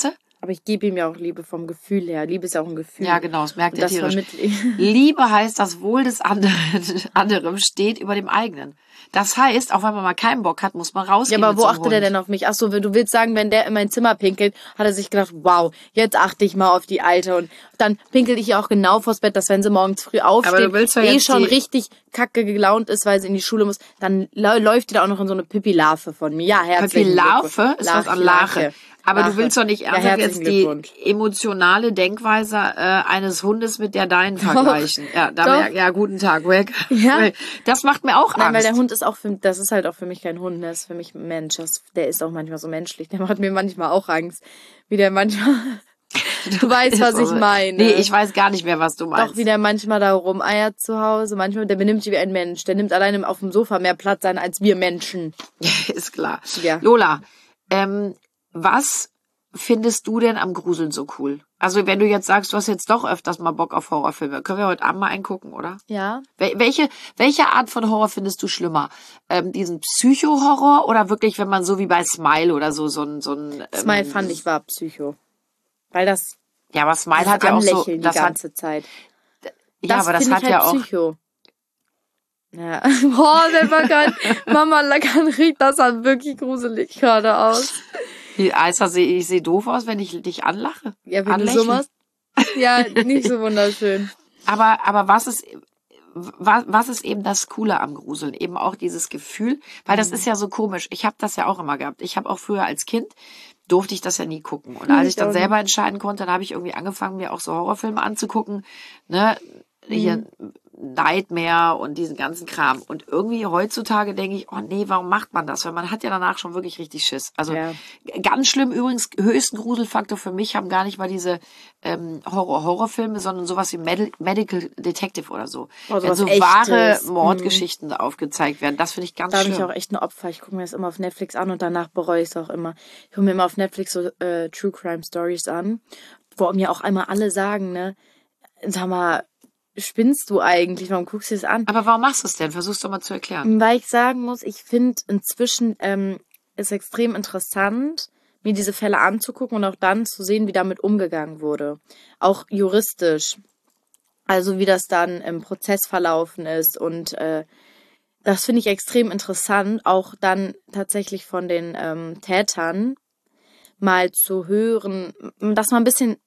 Aber ich gebe ihm ja auch Liebe vom Gefühl her. Liebe ist ja auch ein Gefühl. Ja, genau, das merkt Und er das tierisch. vermittle ich. Liebe heißt, das Wohl des anderen, anderem steht über dem eigenen. Das heißt, auch wenn man mal keinen Bock hat, muss man Ja, rausgehen aber mit wo so einem achtet er Hund. denn auf mich? Ach so, wenn du willst sagen, wenn der in mein Zimmer pinkelt, hat er sich gedacht, wow, jetzt achte ich mal auf die Alte. Und dann pinkel ich ihr auch genau vors Bett, dass wenn sie morgens früh aufsteht, Aber du willst doch eh jetzt schon die- richtig kacke gelaunt ist, weil sie in die Schule muss, dann lau- läuft die da auch noch in so eine Pippi-Larve von mir. Ja, herzlichen Pippi-Larve Glückwunsch. ist was an Lache. Lache. Aber Lache. du willst doch nicht Ja, ernsthaft herzlichen jetzt die Glückwunsch. emotionale Denkweise äh, eines Hundes mit der deinen vergleichen. Ja, da doch. wär, ja, guten Tag, Wack. Ja. Das macht mir auch Nein, weil Angst. der Hund ist auch für, das ist halt auch für mich kein Hund, der ist für mich ein Mensch. Das, der ist auch manchmal so menschlich. Der macht mir manchmal auch Angst. Wie der manchmal, du weißt, was ich meine. Nee, ich weiß gar nicht mehr, was du meinst. Doch, wie der manchmal da rumeiert zu Hause. Manchmal, der benimmt sich wie ein Mensch. Der nimmt alleine auf dem Sofa mehr Platz ein als wir Menschen. Ist klar. Ja. Lola, ähm, was findest du denn am Gruseln so cool? Also wenn du jetzt sagst, du hast jetzt doch öfters mal Bock auf Horrorfilme, können wir heute Abend mal eingucken, oder? Ja. Wel- Welche, welche Art von Horror findest du schlimmer? Ähm, diesen Psycho-Horror oder wirklich, wenn man so wie bei Smile oder so, so ein, so ein, ähm, Smile fand ich war Psycho. Weil das, ja, aber Smile das hat ja auch so, Anlächeln das die hat, ganze Zeit. ja, aber das find hat ich ja halt auch, Psycho. Ja. Boah, der war gerade, Mama kann riecht, das sah wirklich gruselig gerade aus. wie, Alter, sehe ich sehe doof aus, wenn ich dich anlache. Ja, wenn Anlächeln. du so machst. Ja, nicht so wunderschön. Aber, aber was ist, was, was ist eben das Coole am Gruseln? Eben auch dieses Gefühl, weil das ist ja so komisch. Ich habe das ja auch immer gehabt. Ich habe auch früher als Kind, durfte ich das ja nie gucken. Und als Ich ich dann auch selber entscheiden konnte, dann habe ich irgendwie angefangen, mir auch so Horrorfilme anzugucken. Ne? Hier Nightmare und diesen ganzen Kram. Und irgendwie heutzutage denke ich, oh nee, warum macht man das? Weil man hat ja danach schon wirklich richtig Schiss. Also Ja. ganz schlimm übrigens, höchsten Gruselfaktor für mich haben gar nicht mal diese ähm, Horror-Horrorfilme, sondern sowas wie Medi- Medical Detective oder so. Oh, Wenn sowas so Echtes. wahre Mhm. Mordgeschichten aufgezeigt werden. Das finde ich ganz Da bin schlimm. ich auch echt ein Opfer. Ich gucke mir das immer auf Netflix an und danach bereue ich es auch immer. Ich hole mir immer auf Netflix so äh, True Crime Stories an, wo mir auch einmal alle sagen, ne, sag mal, spinnst du eigentlich? Warum guckst du das an? Aber warum machst du es denn? Versuch's doch mal zu erklären. Weil ich sagen muss, ich finde inzwischen ähm, ist extrem interessant, mir diese Fälle anzugucken und auch dann zu sehen, wie damit umgegangen wurde. Auch juristisch. Also wie das dann im Prozess verlaufen ist. Und äh, das finde ich extrem interessant, auch dann tatsächlich von den ähm, Tätern mal zu hören, dass man ein bisschen,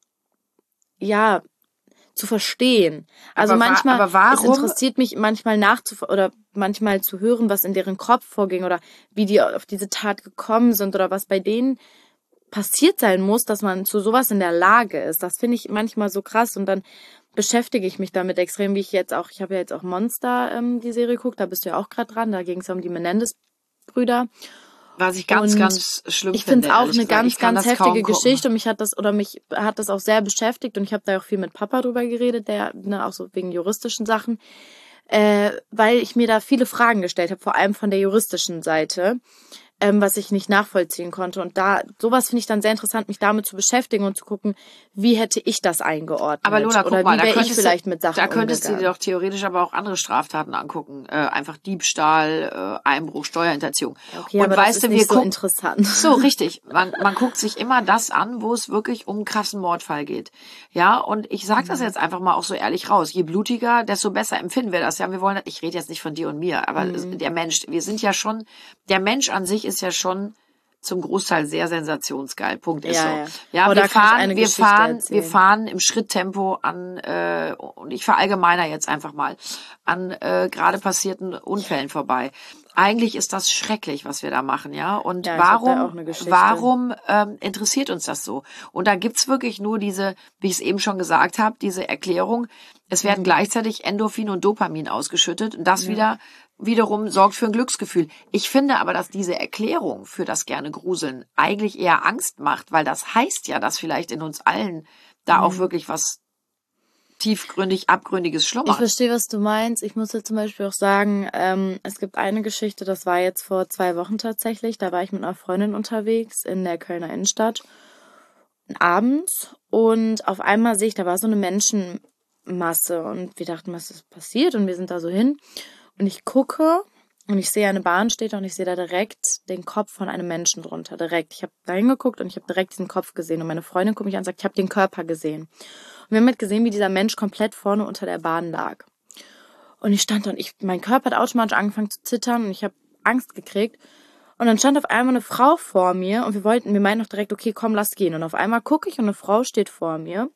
ja, zu verstehen. Also Aber wa- manchmal, aber warum- es interessiert mich manchmal nachzuf oder manchmal zu hören, was in deren Kopf vorging oder wie die auf diese Tat gekommen sind oder was bei denen passiert sein muss, dass man zu sowas in der Lage ist. Das finde ich manchmal so krass und dann beschäftige ich mich damit extrem, wie ich jetzt auch, ich habe ja jetzt auch Monster, ähm, die Serie geguckt, da bist du ja auch gerade dran, da ging es um die Menendez-Brüder. Was ich ganz, Und ganz schlimm Ich finde. finde es auch ehrlich eine gesagt. ganz, Ich kann ganz das kaum heftige gucken. Geschichte und mich hat das oder mich hat das auch sehr beschäftigt und ich habe da auch viel mit Papa drüber geredet, der ne, auch so wegen juristischen Sachen, äh, weil ich mir da viele Fragen gestellt habe, vor allem von der juristischen Seite, ähm, was ich nicht nachvollziehen konnte und da sowas finde ich dann sehr interessant, mich damit zu beschäftigen und zu gucken, wie hätte ich das eingeordnet Aber Lola, guck oder mal, wie da wäre ich könntest, vielleicht du, mit Sachen da könntest du dir umgegangen. doch theoretisch aber auch andere Straftaten angucken. Äh, einfach Diebstahl, äh, Einbruch, Steuerhinterziehung. Okay, Und aber das weißt ist du, wir nicht so gucken, interessant. so, richtig. Man, man guckt sich immer das an, wo es wirklich um einen krassen Mordfall geht. Ja, und ich sag das jetzt einfach mal auch so ehrlich raus. Je blutiger, desto besser empfinden wir das. Ja, wir wollen, ich rede jetzt nicht von dir und mir, aber Mhm. der Mensch, wir sind ja schon, der Mensch an sich ist ja schon zum Großteil sehr sensationsgeil. Punkt ist Ja, so. ja. Ja, Oh, da wir kann ich fahren, eine wir Geschichte fahren, erzählen. wir fahren im Schritttempo an, äh, und ich verallgemeiner jetzt einfach mal, an äh, gerade passierten Unfällen vorbei. Eigentlich ist das schrecklich, was wir da machen, ja. Und Ja, ich hab da warum, auch eine Geschichte. warum ähm, interessiert uns das so? Und da gibt's wirklich nur diese, wie ich es eben schon gesagt habe, diese Erklärung, es werden gleichzeitig Endorphin und Dopamin ausgeschüttet und das wieder wiederum sorgt für ein Glücksgefühl. Ich finde aber, dass diese Erklärung für das gerne Gruseln eigentlich eher Angst macht, weil das heißt ja, dass vielleicht in uns allen da auch wirklich was tiefgründig, abgründiges Ich schlummert. verstehe, was du meinst. Ich muss jetzt zum Beispiel auch sagen, ähm, es gibt eine Geschichte, das war jetzt vor zwei Wochen tatsächlich. Da war ich mit einer Freundin unterwegs in der Kölner Innenstadt abends und auf einmal sehe ich, da war so eine Menschenmasse und wir dachten, was ist passiert? Und wir sind da so hin und ich gucke Und ich sehe, eine Bahn steht und ich sehe da direkt den Kopf von einem Menschen drunter, direkt. Ich habe da hingeguckt und ich habe direkt diesen Kopf gesehen. Und meine Freundin guckt mich an und sagt, ich habe den Körper gesehen. Und wir haben halt gesehen, wie dieser Mensch komplett vorne unter der Bahn lag. Und ich stand da und ich, mein Körper hat automatisch angefangen zu zittern und ich habe Angst gekriegt. Und dann stand auf einmal eine Frau vor mir und wir wollten, wir meinten noch direkt, okay, komm, lass gehen. Und auf einmal gucke ich und eine Frau steht vor mir,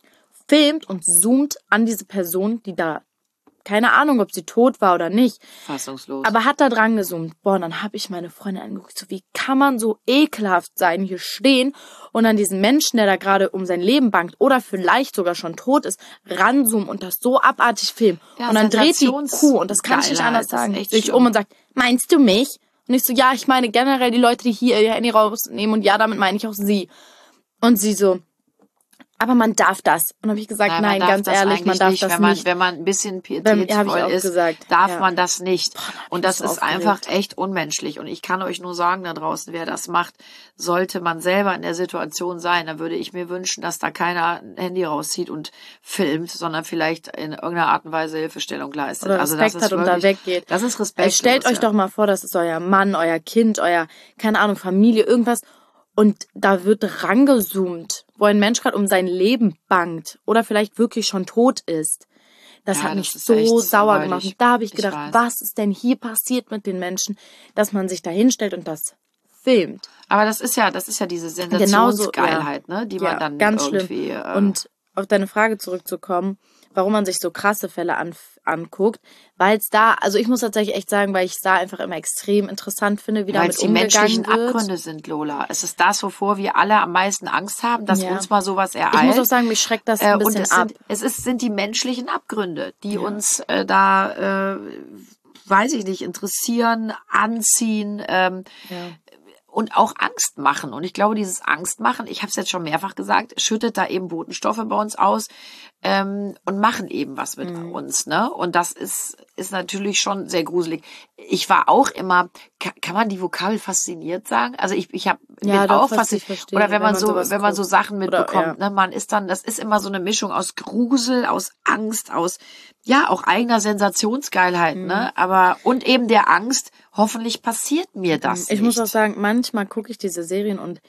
filmt und zoomt an diese Person, die da, keine Ahnung, ob sie tot war oder nicht. Fassungslos. Aber hat da dran gezoomt. Boah, und dann habe ich meine Freundin angeguckt, so wie kann man so ekelhaft sein, hier stehen und an diesen Menschen, der da gerade um sein Leben bangt oder vielleicht sogar schon tot ist, ranzoomen und das so abartig filmen. Ja, und dann dreht die Sensations- Kuh, und das kann ich nicht Geilheit, anders das ist sagen, echt sich schlimm. um und sagt, meinst du mich? Und ich so, ja, ich meine generell die Leute, die hier ihr Handy rausnehmen und ja, damit meine ich auch sie. Und sie so, aber man darf das. Und dann habe ich gesagt, nein, nein, man ganz darf das ehrlich, man darf nicht, das wenn man, nicht. Wenn man ein bisschen Wenn- hab ich pietätsvoll auch ist, gesagt, darf ja. man das nicht. Boah, da hab ich und mich das so ist aufgeregt. einfach echt unmenschlich. Und ich kann euch nur sagen da draußen, wer das macht, sollte man selber in der Situation sein. Da würde ich mir wünschen, dass da keiner ein Handy rauszieht und filmt, sondern vielleicht in irgendeiner Art und Weise Hilfestellung leistet. Oder also Respekt das ist hat und da wirklich, weggeht. Das ist Äh, Respekt. Stellt euch doch mal vor, das ist euer Mann, euer Kind, euer, keine Ahnung, Familie, irgendwas. Und da wird rangezoomt, wo ein Mensch gerade um sein Leben bangt oder vielleicht wirklich schon tot ist. Das Ja, hat das mich ist so echt sauer räudig. gemacht. Und da habe ich Ich gedacht, weiß. was ist denn hier passiert mit den Menschen, dass man sich da hinstellt und das filmt. Aber das ist ja, das ist ja diese Genauso, Sensationsgeilheit, ne, die ja, man dann ganz irgendwie. schlimm. Äh, Und auf deine Frage zurückzukommen, warum man sich so krasse Fälle an, anguckt, weil es da, also ich muss tatsächlich echt sagen, weil ich es da einfach immer extrem interessant finde, wie Weil damit es die umgegangen menschlichen wird. Abgründe sind, Lola. Es ist das, wovor wir alle am meisten Angst haben, dass Ja. uns mal sowas ereilt. Ich muss auch sagen, mich schreckt das Äh, ein und bisschen es ab. sind, es ist, sind die menschlichen Abgründe, die uns äh, da, äh, weiß ich nicht, interessieren, anziehen. Ähm, Ja. Und auch Angst machen. Und ich glaube, dieses Angstmachen, ich habe es jetzt schon mehrfach gesagt, schüttet da eben Botenstoffe bei uns aus ähm, und machen eben was mit Mhm. uns. Ne? Und das ist ist natürlich schon sehr gruselig. Ich war auch immer, kann, kann man die Vokabel fasziniert sagen? Also ich ich habe Ja, bin doch, auch was ich fasziniert. verstehe, Oder wenn wenn man man so sowas wenn man so guckt. Sachen Oder, mitbekommt, ja. ne? Man ist dann, das ist immer so eine Mischung aus Grusel, aus Angst, aus ja auch eigener Sensationsgeilheit, Mhm. ne? Aber und eben der Angst, hoffentlich passiert mir das Ich nicht. muss auch sagen, manchmal gucke ich diese Serien und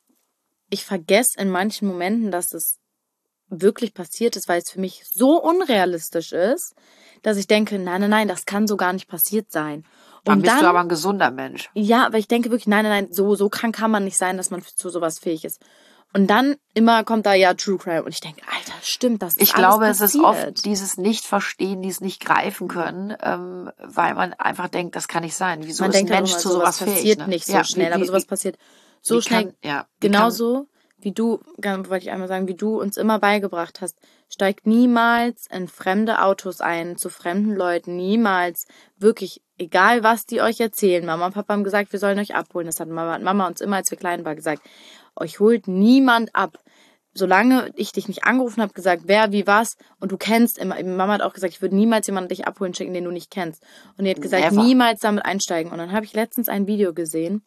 ich vergesse in manchen Momenten, dass es wirklich passiert ist, weil es für mich so unrealistisch ist, dass ich denke, nein, nein, nein, das kann so gar nicht passiert sein. Dann Und bist dann, du aber ein gesunder Mensch. ja, aber ich denke wirklich, nein, nein, nein, so, so krank kann man nicht sein, dass man zu sowas fähig ist. Und dann immer kommt da ja True Crime und ich denke, Alter, stimmt, das ist Ich alles glaube, es passiert. ist oft dieses Nicht-Verstehen, dieses Nicht-Greifen können, ähm, weil man einfach denkt, das kann nicht sein. Wieso Man ist ein denkt halt Mensch immer, zu sowas sowas fähig? passiert Ne? nicht so Ja, schnell, wie, aber wie, sowas wie, passiert so wie schnell. kann, ja, wie Genauso wie du, ganz- wollte ich einmal sagen, wie du uns immer beigebracht hast, steigt niemals in fremde Autos ein, zu fremden Leuten, niemals, wirklich, egal was die euch erzählen. Mama und Papa haben gesagt, wir sollen euch abholen. Das hat Mama, Mama uns immer, als wir klein waren, gesagt. Euch holt niemand ab. Solange ich dich nicht angerufen habe, gesagt, wer, wie, was, und du kennst immer, Mama hat auch gesagt, ich würde niemals jemanden dich abholen schicken, den du nicht kennst. Und die hat gesagt, Never. niemals damit einsteigen. Und dann habe ich letztens ein Video gesehen,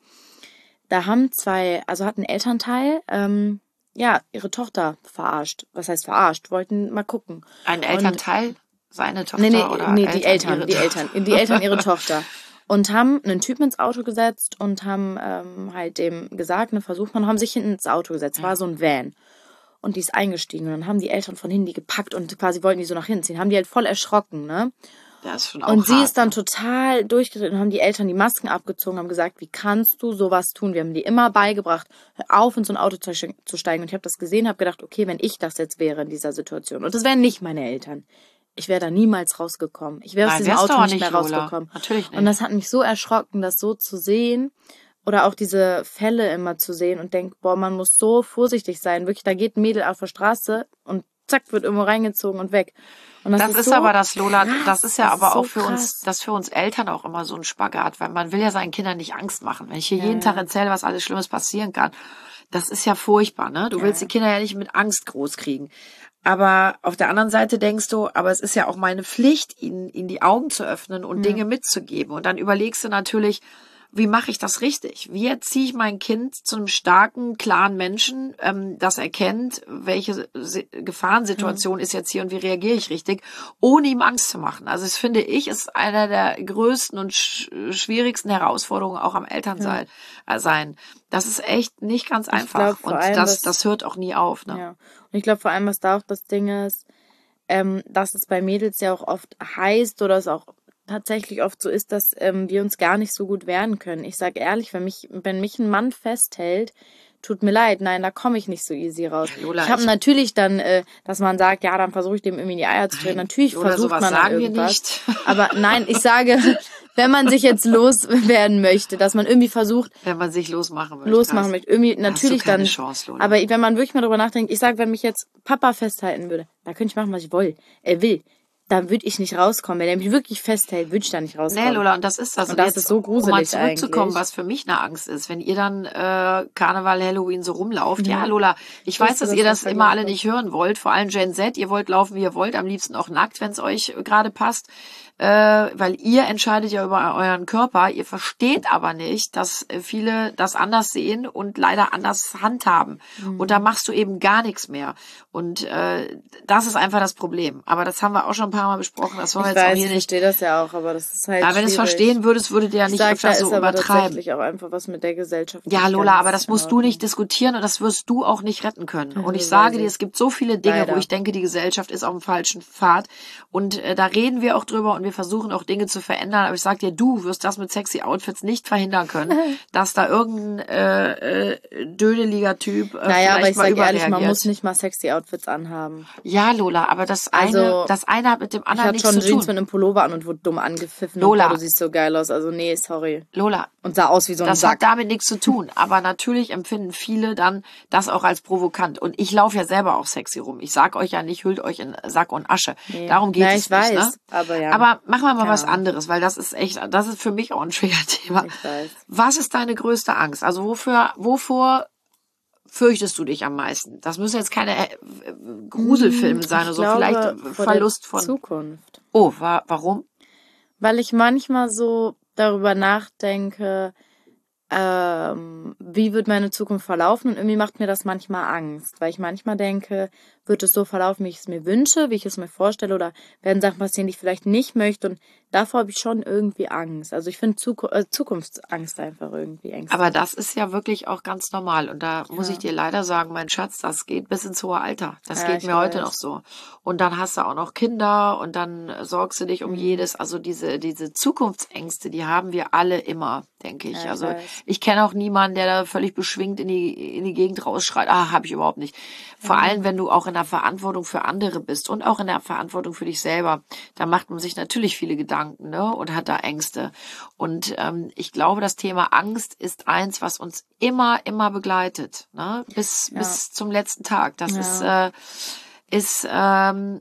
da haben zwei, also hat ein Elternteil, ähm, ja, ihre Tochter verarscht. Was heißt verarscht? Wollten mal gucken. Ein Elternteil, seine Tochter Nee, nee, oder nee, die Eltern, ihre die Tochter? Eltern, die Eltern ihre Tochter. Und haben einen Typen ins Auto gesetzt und haben ähm, halt dem gesagt, ne, versucht man, haben sich hinten ins Auto gesetzt. War so ein Van. Und die ist eingestiegen. Und dann haben die Eltern von hinten die gepackt und quasi wollten die so nach hinten ziehen. Haben die halt voll erschrocken, ne? Das ist schon auch Und sie hart, ist dann ne? total durchgedreht und haben die Eltern die Masken abgezogen, haben gesagt, wie kannst du sowas tun? Wir haben die immer beigebracht, hör auf, in so ein Auto zu zu steigen. Und ich habe das gesehen, habe gedacht, okay, wenn ich das jetzt wäre in dieser Situation, und das wären nicht meine Eltern, ich wäre da niemals rausgekommen. Ich wäre aus Nein, diesem wärst Auto du auch nicht nicht, mehr Lola. rausgekommen. Natürlich nicht. Und das hat mich so erschrocken, das so zu sehen oder auch diese Fälle immer zu sehen und denk, boah, man muss so vorsichtig sein. Wirklich, da geht ein Mädel auf der Straße und zack, wird irgendwo reingezogen und weg. Und Das, ist so aber das, Lola, krass, das ist ja das aber so auch für krass. uns, das für uns Eltern auch immer so ein Spagat, weil man will ja seinen Kindern nicht Angst machen. Wenn ich hier Ja, jeden ja. Tag erzähle, was alles Schlimmes passieren kann, das ist ja furchtbar, ne? Du Ja, willst ja. die Kinder ja nicht mit Angst großkriegen. Aber auf der anderen Seite denkst du, aber es ist ja auch meine Pflicht, ihnen, ihnen die Augen zu öffnen und Ja. Dinge mitzugeben. Und dann überlegst du natürlich, wie mache ich das richtig? Wie erziehe ich mein Kind zu einem starken, klaren Menschen, ähm, das erkennt, welche Se- Gefahrensituation mhm. ist jetzt hier und wie reagiere ich richtig, ohne ihm Angst zu machen. Also das finde ich, ist einer der größten und sch- schwierigsten Herausforderungen auch am Elternsein. Ja. sein. Das ist echt nicht ganz einfach. glaub, und allem, das, was, das hört auch nie auf. Ne? Ja. Und ich glaube vor allem, was da auch das Ding ist, ähm, dass es bei Mädels ja auch oft heißt oder es auch tatsächlich oft so ist, dass ähm, wir uns gar nicht so gut wehren können. Ich sage ehrlich, wenn mich, wenn mich ein Mann festhält, tut mir leid, nein, da komme ich nicht so easy raus. Lola, ich habe ich- natürlich dann, äh, dass man sagt, ja, dann versuche ich dem irgendwie in die Eier zu treten. Natürlich Lola, versucht sowas man dann sagen wir irgendwas. nicht. Aber nein, ich sage, wenn man sich jetzt loswerden möchte, dass man irgendwie versucht, Wenn man sich losmachen möchte. losmachen möchte, irgendwie hast du natürlich keine dann. Chance, Lola. Aber wenn man wirklich mal drüber nachdenkt, ich sage, wenn mich jetzt Papa festhalten würde, da könnte ich machen, was ich will. Er will. Da würde ich nicht rauskommen. Wenn er mich wirklich festhält, würde ich da nicht rauskommen. Nee, Lola, und das ist das. Und das jetzt, ist so gruselig um mal zurückzukommen, eigentlich. was für mich eine Angst ist. Wenn ihr dann äh, Karneval, Halloween so rumlauft. Ja, Ja. Lola, ich Wusste, weiß, dass dass ihr das das immer alle vergleichbar nicht hören wollt. Vor allem Gen Z. Ihr wollt laufen, wie ihr wollt. Am liebsten auch nackt, wenn es euch gerade passt. Äh, weil ihr entscheidet ja über euren Körper. Ihr versteht aber nicht, dass äh, viele das anders sehen und leider anders handhaben. Mhm. Und da machst du eben gar nichts mehr. Und äh, das ist einfach das Problem. Aber das haben wir auch schon ein paar Mal besprochen. Das wollen wir Ich jetzt auch weiß, hier ich nicht. verstehe das ja auch, aber das ist halt Ja, wenn du es schwierig. verstehen würdest, würdet ihr ja Ich nicht sag, öfter da so ist aber übertreiben. tatsächlich auch einfach was mit der Gesellschaft. Ja, nicht Lola, ganz aber das in musst du Ordnung. nicht diskutieren und das wirst du auch nicht retten können. Und ich Das sage weiß dir, ich. es gibt so viele Dinge, Leider. wo ich denke, die Gesellschaft ist auf dem falschen Pfad. Und äh, da reden wir auch drüber und wir versuchen auch Dinge zu verändern. Aber ich sag dir, du wirst das mit sexy Outfits nicht verhindern können, dass da irgendein äh, äh, dödeliger Typ äh, Naja, vielleicht aber ich mal sage ehrlich, man überreagiert. muss nicht mal sexy Outfits anhaben. Ja, Lola, aber das Also, eine, das eine hat mit dem Ich anderen hatte nichts schon zu Jeans tun. mit einem Pullover an und wurde dumm angepfiffen. Lola. Und boah, du siehst so geil aus. Also nee, sorry. Lola, Und sah aus wie so ein das Sack. hat damit nichts zu tun. Aber natürlich empfinden viele dann das auch als provokant. Und ich laufe ja selber auch sexy rum. Ich sag euch ja nicht, hüllt euch in Sack und Asche. Nee. Darum geht Na, es ich nicht. weiß, Ne? aber ja. Aber machen wir mal Keine was Ahnung. anderes, weil das ist echt, das ist für mich auch ein schwerer Thema. Ich weiß. Was ist deine größte Angst? Also wofür, wovor fürchtest du dich am meisten? Das müssen jetzt keine äh, Gruselfilme sein oder Ich so. glaube, Vielleicht vor Verlust der von. Zukunft. Oh, wa warum? Weil ich manchmal so darüber nachdenke, ähm, wie wird meine Zukunft verlaufen, und irgendwie macht mir das manchmal Angst, weil ich manchmal denke, wird es so verlaufen, wie ich es mir wünsche, wie ich es mir vorstelle, oder werden Sachen passieren, die ich vielleicht nicht möchte, und davor habe ich schon irgendwie Angst. Also ich finde Zuku äh, Zukunftsangst einfach irgendwie ängstlich. Aber das ist ja wirklich auch ganz normal. Und da muss Ja. ich dir leider sagen, mein Schatz, das geht bis ins hohe Alter. Das Ja, geht ich mir heute weiß. noch so. Und dann hast du auch noch Kinder und dann sorgst du dich um Mhm. jedes. Also diese, diese Zukunftsängste, die haben wir alle immer, denke ich. Ja, ich also weiß. ich kenne auch niemanden, der da völlig beschwingt in die, in die Gegend rausschreit. Ah, habe ich überhaupt nicht. Vor allem, wenn du auch in der Verantwortung für andere bist und auch in der Verantwortung für dich selber. Da macht man sich natürlich viele Gedanken, ne? Und hat da Ängste. Und ähm, ich glaube, das Thema Angst ist eins, was uns immer, immer begleitet, ne? Bis, Ja. bis zum letzten Tag. Das Ja. ist, äh, ist ähm,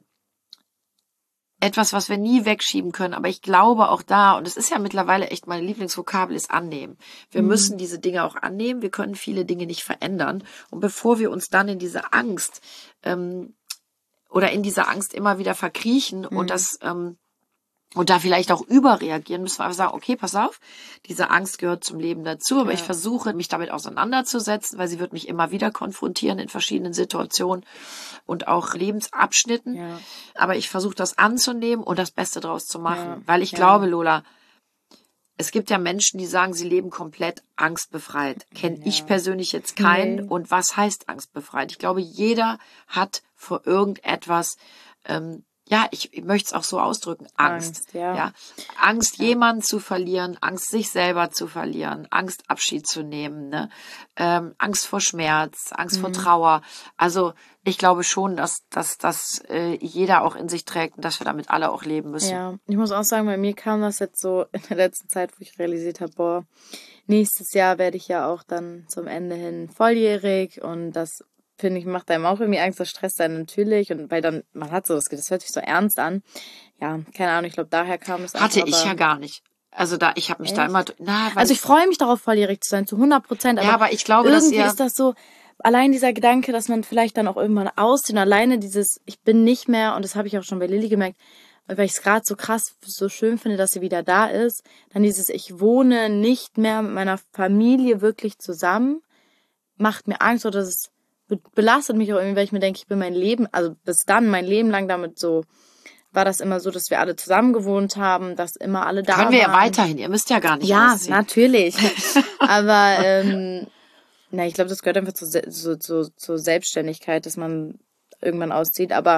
etwas, was wir nie wegschieben können. Aber ich glaube auch da, und es ist ja mittlerweile echt meine Lieblingsvokabel, ist annehmen. Wir Mhm. müssen diese Dinge auch annehmen. Wir können viele Dinge nicht verändern. Und bevor wir uns dann in diese Angst ähm, oder in dieser Angst immer wieder verkriechen Mhm. und das ähm, und da vielleicht auch überreagieren, müssen wir einfach sagen, okay, pass auf, diese Angst gehört zum Leben dazu, aber Ja. ich versuche, mich damit auseinanderzusetzen, weil sie wird mich immer wieder konfrontieren in verschiedenen Situationen und auch Lebensabschnitten. Ja. Aber ich versuche das anzunehmen und das Beste draus zu machen. Ja. Weil ich Ja. glaube, Lola, es gibt ja Menschen, die sagen, sie leben komplett angstbefreit. Kenne Ja. ich persönlich jetzt keinen. Nee. Und was heißt angstbefreit? Ich glaube, jeder hat vor irgendetwas, ähm, ja, ich, ich möchte es auch so ausdrücken, Angst. Angst, ja. ja. Angst, jemanden zu verlieren, Angst, sich selber zu verlieren, Angst, Abschied zu nehmen, ne? ähm, Angst vor Schmerz, Angst Mhm. vor Trauer. Also ich glaube schon, dass, dass, dass äh, jeder auch in sich trägt und dass wir damit alle auch leben müssen. Ja, ich muss auch sagen, bei mir kam das jetzt so in der letzten Zeit, wo ich realisiert habe, boah, nächstes Jahr werde ich ja auch dann zum Ende hin volljährig, und das, finde ich, macht einem auch irgendwie Angst, das stresst einen natürlich, und weil dann, man hat so, das, das hört sich so ernst an. Ja, keine Ahnung, ich glaube, daher kam es Hatte einfach, ich aber- ja gar nicht. Also da, ich habe mich da Echt? immer, na, weil Also ich freue mich darauf, volljährig zu sein, zu hundert Prozent. ja, aber ich glaube, dass irgendwie ihr, ist das so, allein dieser Gedanke, dass man vielleicht dann auch irgendwann auszieht, und alleine dieses, ich bin nicht mehr, und das habe ich auch schon bei Lilly gemerkt, Und weil ich es gerade so krass, so schön finde, dass sie wieder da ist, dann dieses, ich wohne nicht mehr mit meiner Familie wirklich zusammen, macht mir Angst oder das be- belastet mich auch irgendwie, weil ich mir denke, ich bin mein Leben, also bis dann mein Leben lang damit so, war das immer so, dass wir alle zusammen gewohnt haben, dass immer alle da waren. Können wir ja weiterhin, ihr müsst ja gar nicht Ja, ausziehen. natürlich. Aber ähm, na, ich glaube, das gehört einfach zur, Se- zu, zu, zur Selbstständigkeit, dass man irgendwann auszieht. Aber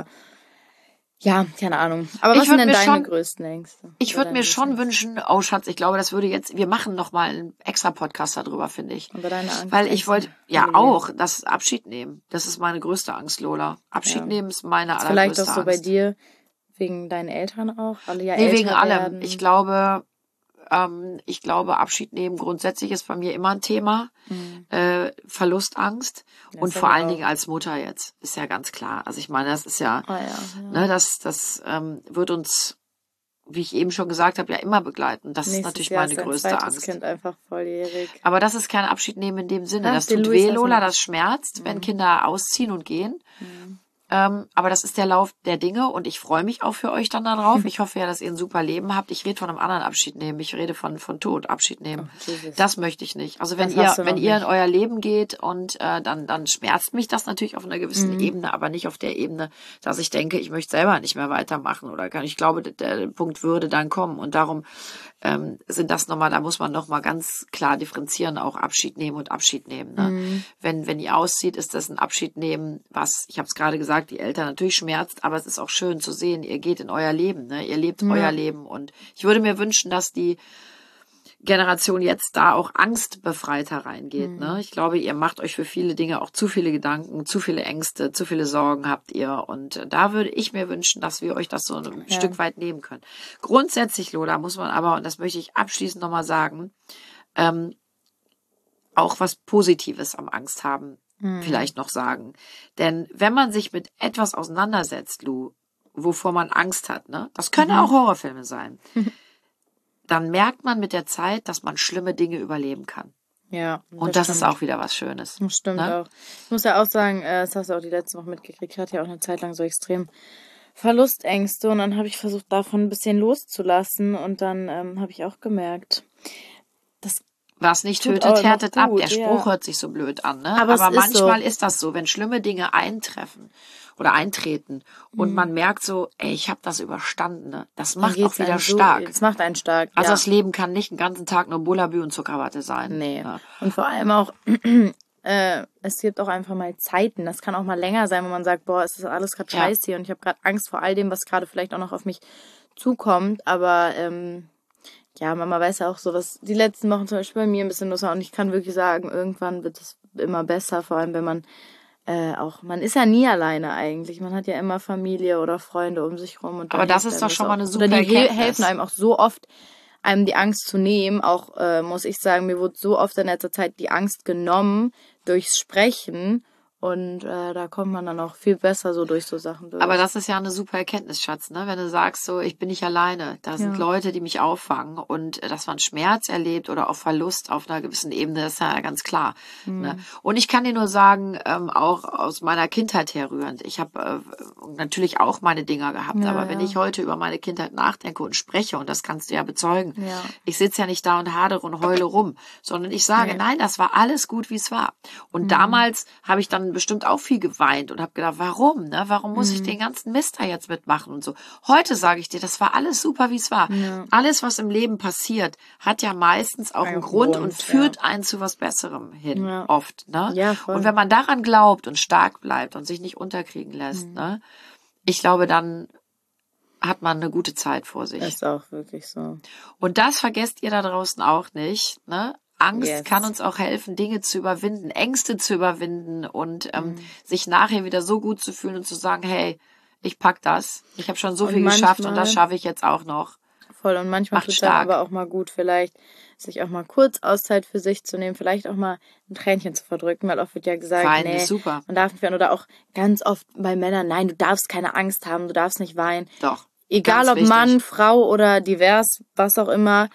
ja, keine Ahnung. Aber Ich was sind würd denn mir deine schon- größten Ängste? Ich Oder würde mir deine schon größten wünschen, oh Schatz, ich glaube, das würde jetzt, wir machen noch mal einen extra Podcast darüber, finde ich. Ängste? Aber deine Angst, Weil ich Ängste, wollte, ja Familie. auch, das Abschied nehmen. Das ist meine größte Angst, Lola. Abschied Ja. nehmen ist meine Ist allergrößte vielleicht auch so Angst. bei dir, wegen deinen Eltern auch? Alle ja Nee, älter wegen allem. werden. Ich glaube, ähm, ich glaube, Abschied nehmen grundsätzlich ist bei mir immer ein Thema. Mhm. Äh, Verlustangst. Ja, Und das vor hab ich allen auch. Dingen als Mutter jetzt. Ist ja ganz klar. Also ich meine, das ist ja, Ah, ja, ja. ne, das, das ähm, wird uns, wie ich eben schon gesagt habe, ja immer begleiten. Das ist Nächstes natürlich Jahr meine ist dein größte zweites Angst. Kind einfach volljährig. Aber das ist kein Abschied nehmen in dem Sinne. Ach, Das den tut Luis weh, hast du Lola, noch. das schmerzt, wenn Mhm. Kinder ausziehen und gehen. Ähm, aber das ist der Lauf der Dinge und ich freue mich auch für euch dann darauf. Ich hoffe ja, dass ihr ein super Leben habt. Ich rede von einem anderen Abschied nehmen. Ich rede von von Tod, Abschied nehmen. Oh, Jesus. Das möchte ich nicht. Also wenn Das ihr hast du wenn noch ihr in nicht. euer Leben geht und äh, dann dann schmerzt mich das natürlich auf einer gewissen Mhm. Ebene, aber nicht auf der Ebene, dass ich denke, ich möchte selber nicht mehr weitermachen oder kann. Ich glaube, der, der Punkt würde dann kommen und darum ähm, sind das nochmal, da muss man nochmal ganz klar differenzieren, auch Abschied nehmen und Abschied nehmen. Ne? Mhm. Wenn wenn ihr auszieht, ist das ein Abschied nehmen, was, ich habe es gerade gesagt, die Eltern natürlich schmerzt, aber es ist auch schön zu sehen, ihr geht in euer Leben, ne? Ihr lebt Ja. euer Leben und ich würde mir wünschen, dass die Generation jetzt da auch angstbefreiter reingeht. Mhm. Ne? Ich glaube, ihr macht euch für viele Dinge auch zu viele Gedanken, zu viele Ängste, zu viele Sorgen habt ihr. Und da würde ich mir wünschen, dass wir euch das so ein Ja. Stück weit nehmen können. Grundsätzlich, Lola, muss man aber, und das möchte ich abschließend nochmal sagen, ähm, auch was Positives am Angst haben Mhm. vielleicht noch sagen. Denn wenn man sich mit etwas auseinandersetzt, Lu, wovor man Angst hat, ne, das können Mhm. auch Horrorfilme sein, dann merkt man mit der Zeit, dass man schlimme Dinge überleben kann. Ja. Und das, ist stimmt. auch wieder was Schönes. Das stimmt ne? auch. Ich muss ja auch sagen, äh, das hast du auch die letzte Woche mitgekriegt, ich hatte ja auch eine Zeit lang so extrem Verlustängste und dann habe ich versucht, davon ein bisschen loszulassen und dann ähm, habe ich auch gemerkt, das Was nicht Tut tötet, auch noch härtet ab. gut, Der Spruch ja. hört sich so blöd an, ne? Aber Aber, es ist manchmal so. ist das so, wenn schlimme Dinge eintreffen oder eintreten und Mhm. man merkt so, ey, ich habe das überstanden, ne? Das dann macht auch geht's wieder einem so, stark. Es macht einen stark. Also ja. das Leben kann nicht den ganzen Tag nur Bullabü und Zuckerwatte sein. Nee. Ja. Und vor allem auch, äh, es gibt auch einfach mal Zeiten. Das kann auch mal länger sein, wo man sagt, boah, es ist alles gerade Ja. scheiße hier und ich habe gerade Angst vor all dem, was gerade vielleicht auch noch auf mich zukommt. Aber ähm, ja, Mama weiß ja auch so, was die letzten Wochen zum Beispiel bei mir ein bisschen los war. Und ich kann wirklich sagen, irgendwann wird es immer besser, vor allem wenn man äh, auch, man ist ja nie alleine eigentlich. Man hat ja immer Familie oder Freunde um sich rum. Und da Aber das hilft ist einem doch schon auch. mal eine super Oder die he- Erkenntnis. helfen einem auch so oft, einem die Angst zu nehmen. Auch, äh, muss ich sagen, mir wurde so oft in letzter Zeit die Angst genommen durchs Sprechen. Und äh, da kommt man dann auch viel besser so durch so Sachen durch. Aber das ist ja eine super Erkenntnis, Schatz, ne? Wenn du sagst, so, ich bin nicht alleine. Da sind Ja. Leute, die mich auffangen. Und äh, dass man Schmerz erlebt oder auch Verlust auf einer gewissen Ebene, ist ja ganz klar. Mhm. Ne? Und ich kann dir nur sagen, ähm, auch aus meiner Kindheit herrührend. Ich habe äh, natürlich auch meine Dinger gehabt. Ja, aber wenn ja. ich heute über meine Kindheit nachdenke und spreche, und das kannst du ja bezeugen, Ja. ich sitze ja nicht da und hadere und heule rum, sondern ich sage, Nee. nein, das war alles gut, wie es war. Und Mhm. damals habe ich dann bestimmt auch viel geweint und habe gedacht, warum, ne? Warum muss Mhm. ich den ganzen Mist da jetzt mitmachen und so. Heute sage ich dir, das war alles super, wie es war. Ja. Alles, was im Leben passiert, hat ja meistens auch einen Einen Grund, Grund, und ja. führt einen zu was Besserem hin, Ja. oft, ne? Ja, voll. Und wenn man daran glaubt und stark bleibt und sich nicht unterkriegen lässt, Mhm. ne? Ich glaube, dann hat man eine gute Zeit vor sich. Ist auch wirklich so. Und das vergesst ihr da draußen auch nicht, ne? Angst Yes. kann uns auch helfen, Dinge zu überwinden, Ängste zu überwinden und ähm, Mhm. sich nachher wieder so gut zu fühlen und zu sagen, hey, ich pack das. Ich habe schon so Und viel geschafft und manchmal- das schaffe ich jetzt auch noch. Voll. Und manchmal Macht tut es dann stark. aber auch mal gut, vielleicht sich auch mal kurz Auszeit für sich zu nehmen, vielleicht auch mal ein Tränchen zu verdrücken, weil oft wird ja gesagt, Weinen nee, ist super. man darf nicht weinen. Oder auch ganz oft bei Männern, nein, du darfst keine Angst haben, du darfst nicht weinen. Doch. Egal Ganz ob wichtig. Mann, Frau oder divers, was auch immer,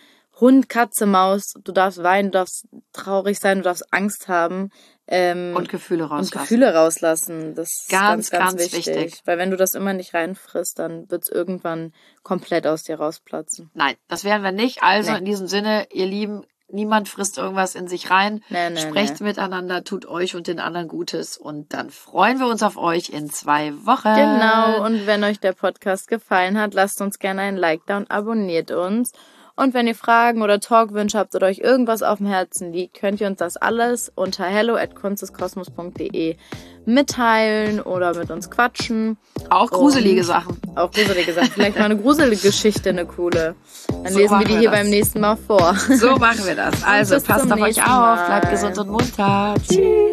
Hund, Katze, Maus, du darfst weinen, du darfst traurig sein, du darfst Angst haben. Ähm, Und Gefühle rauslassen. Und Gefühle rauslassen. Das ist Ganz, ganz, ganz, ganz wichtig. wichtig. Weil wenn du das immer nicht reinfrisst, dann wird es irgendwann komplett aus dir rausplatzen. Nein, das werden wir nicht. Also Nee. in diesem Sinne, ihr Lieben, niemand frisst irgendwas in sich rein. Nee, nee, Sprecht nee. miteinander, tut euch und den anderen Gutes. Und dann freuen wir uns auf euch in zwei Wochen. Genau, und wenn euch der Podcast gefallen hat, lasst uns gerne ein Like da und abonniert uns. Und wenn ihr Fragen oder Talkwünsche habt oder euch irgendwas auf dem Herzen liegt, könnt ihr uns das alles unter hello at kunsteskosmos punkt de mitteilen oder mit uns quatschen. Auch gruselige Und Sachen. Auch gruselige Sachen. Vielleicht mal eine gruselige Geschichte, eine coole. Dann So lesen wir machen die wir hier das. beim nächsten Mal vor. So machen wir das. Also bis passt zum auf euch nächsten auf, Mal. bleibt gesund und munter. Tschüss.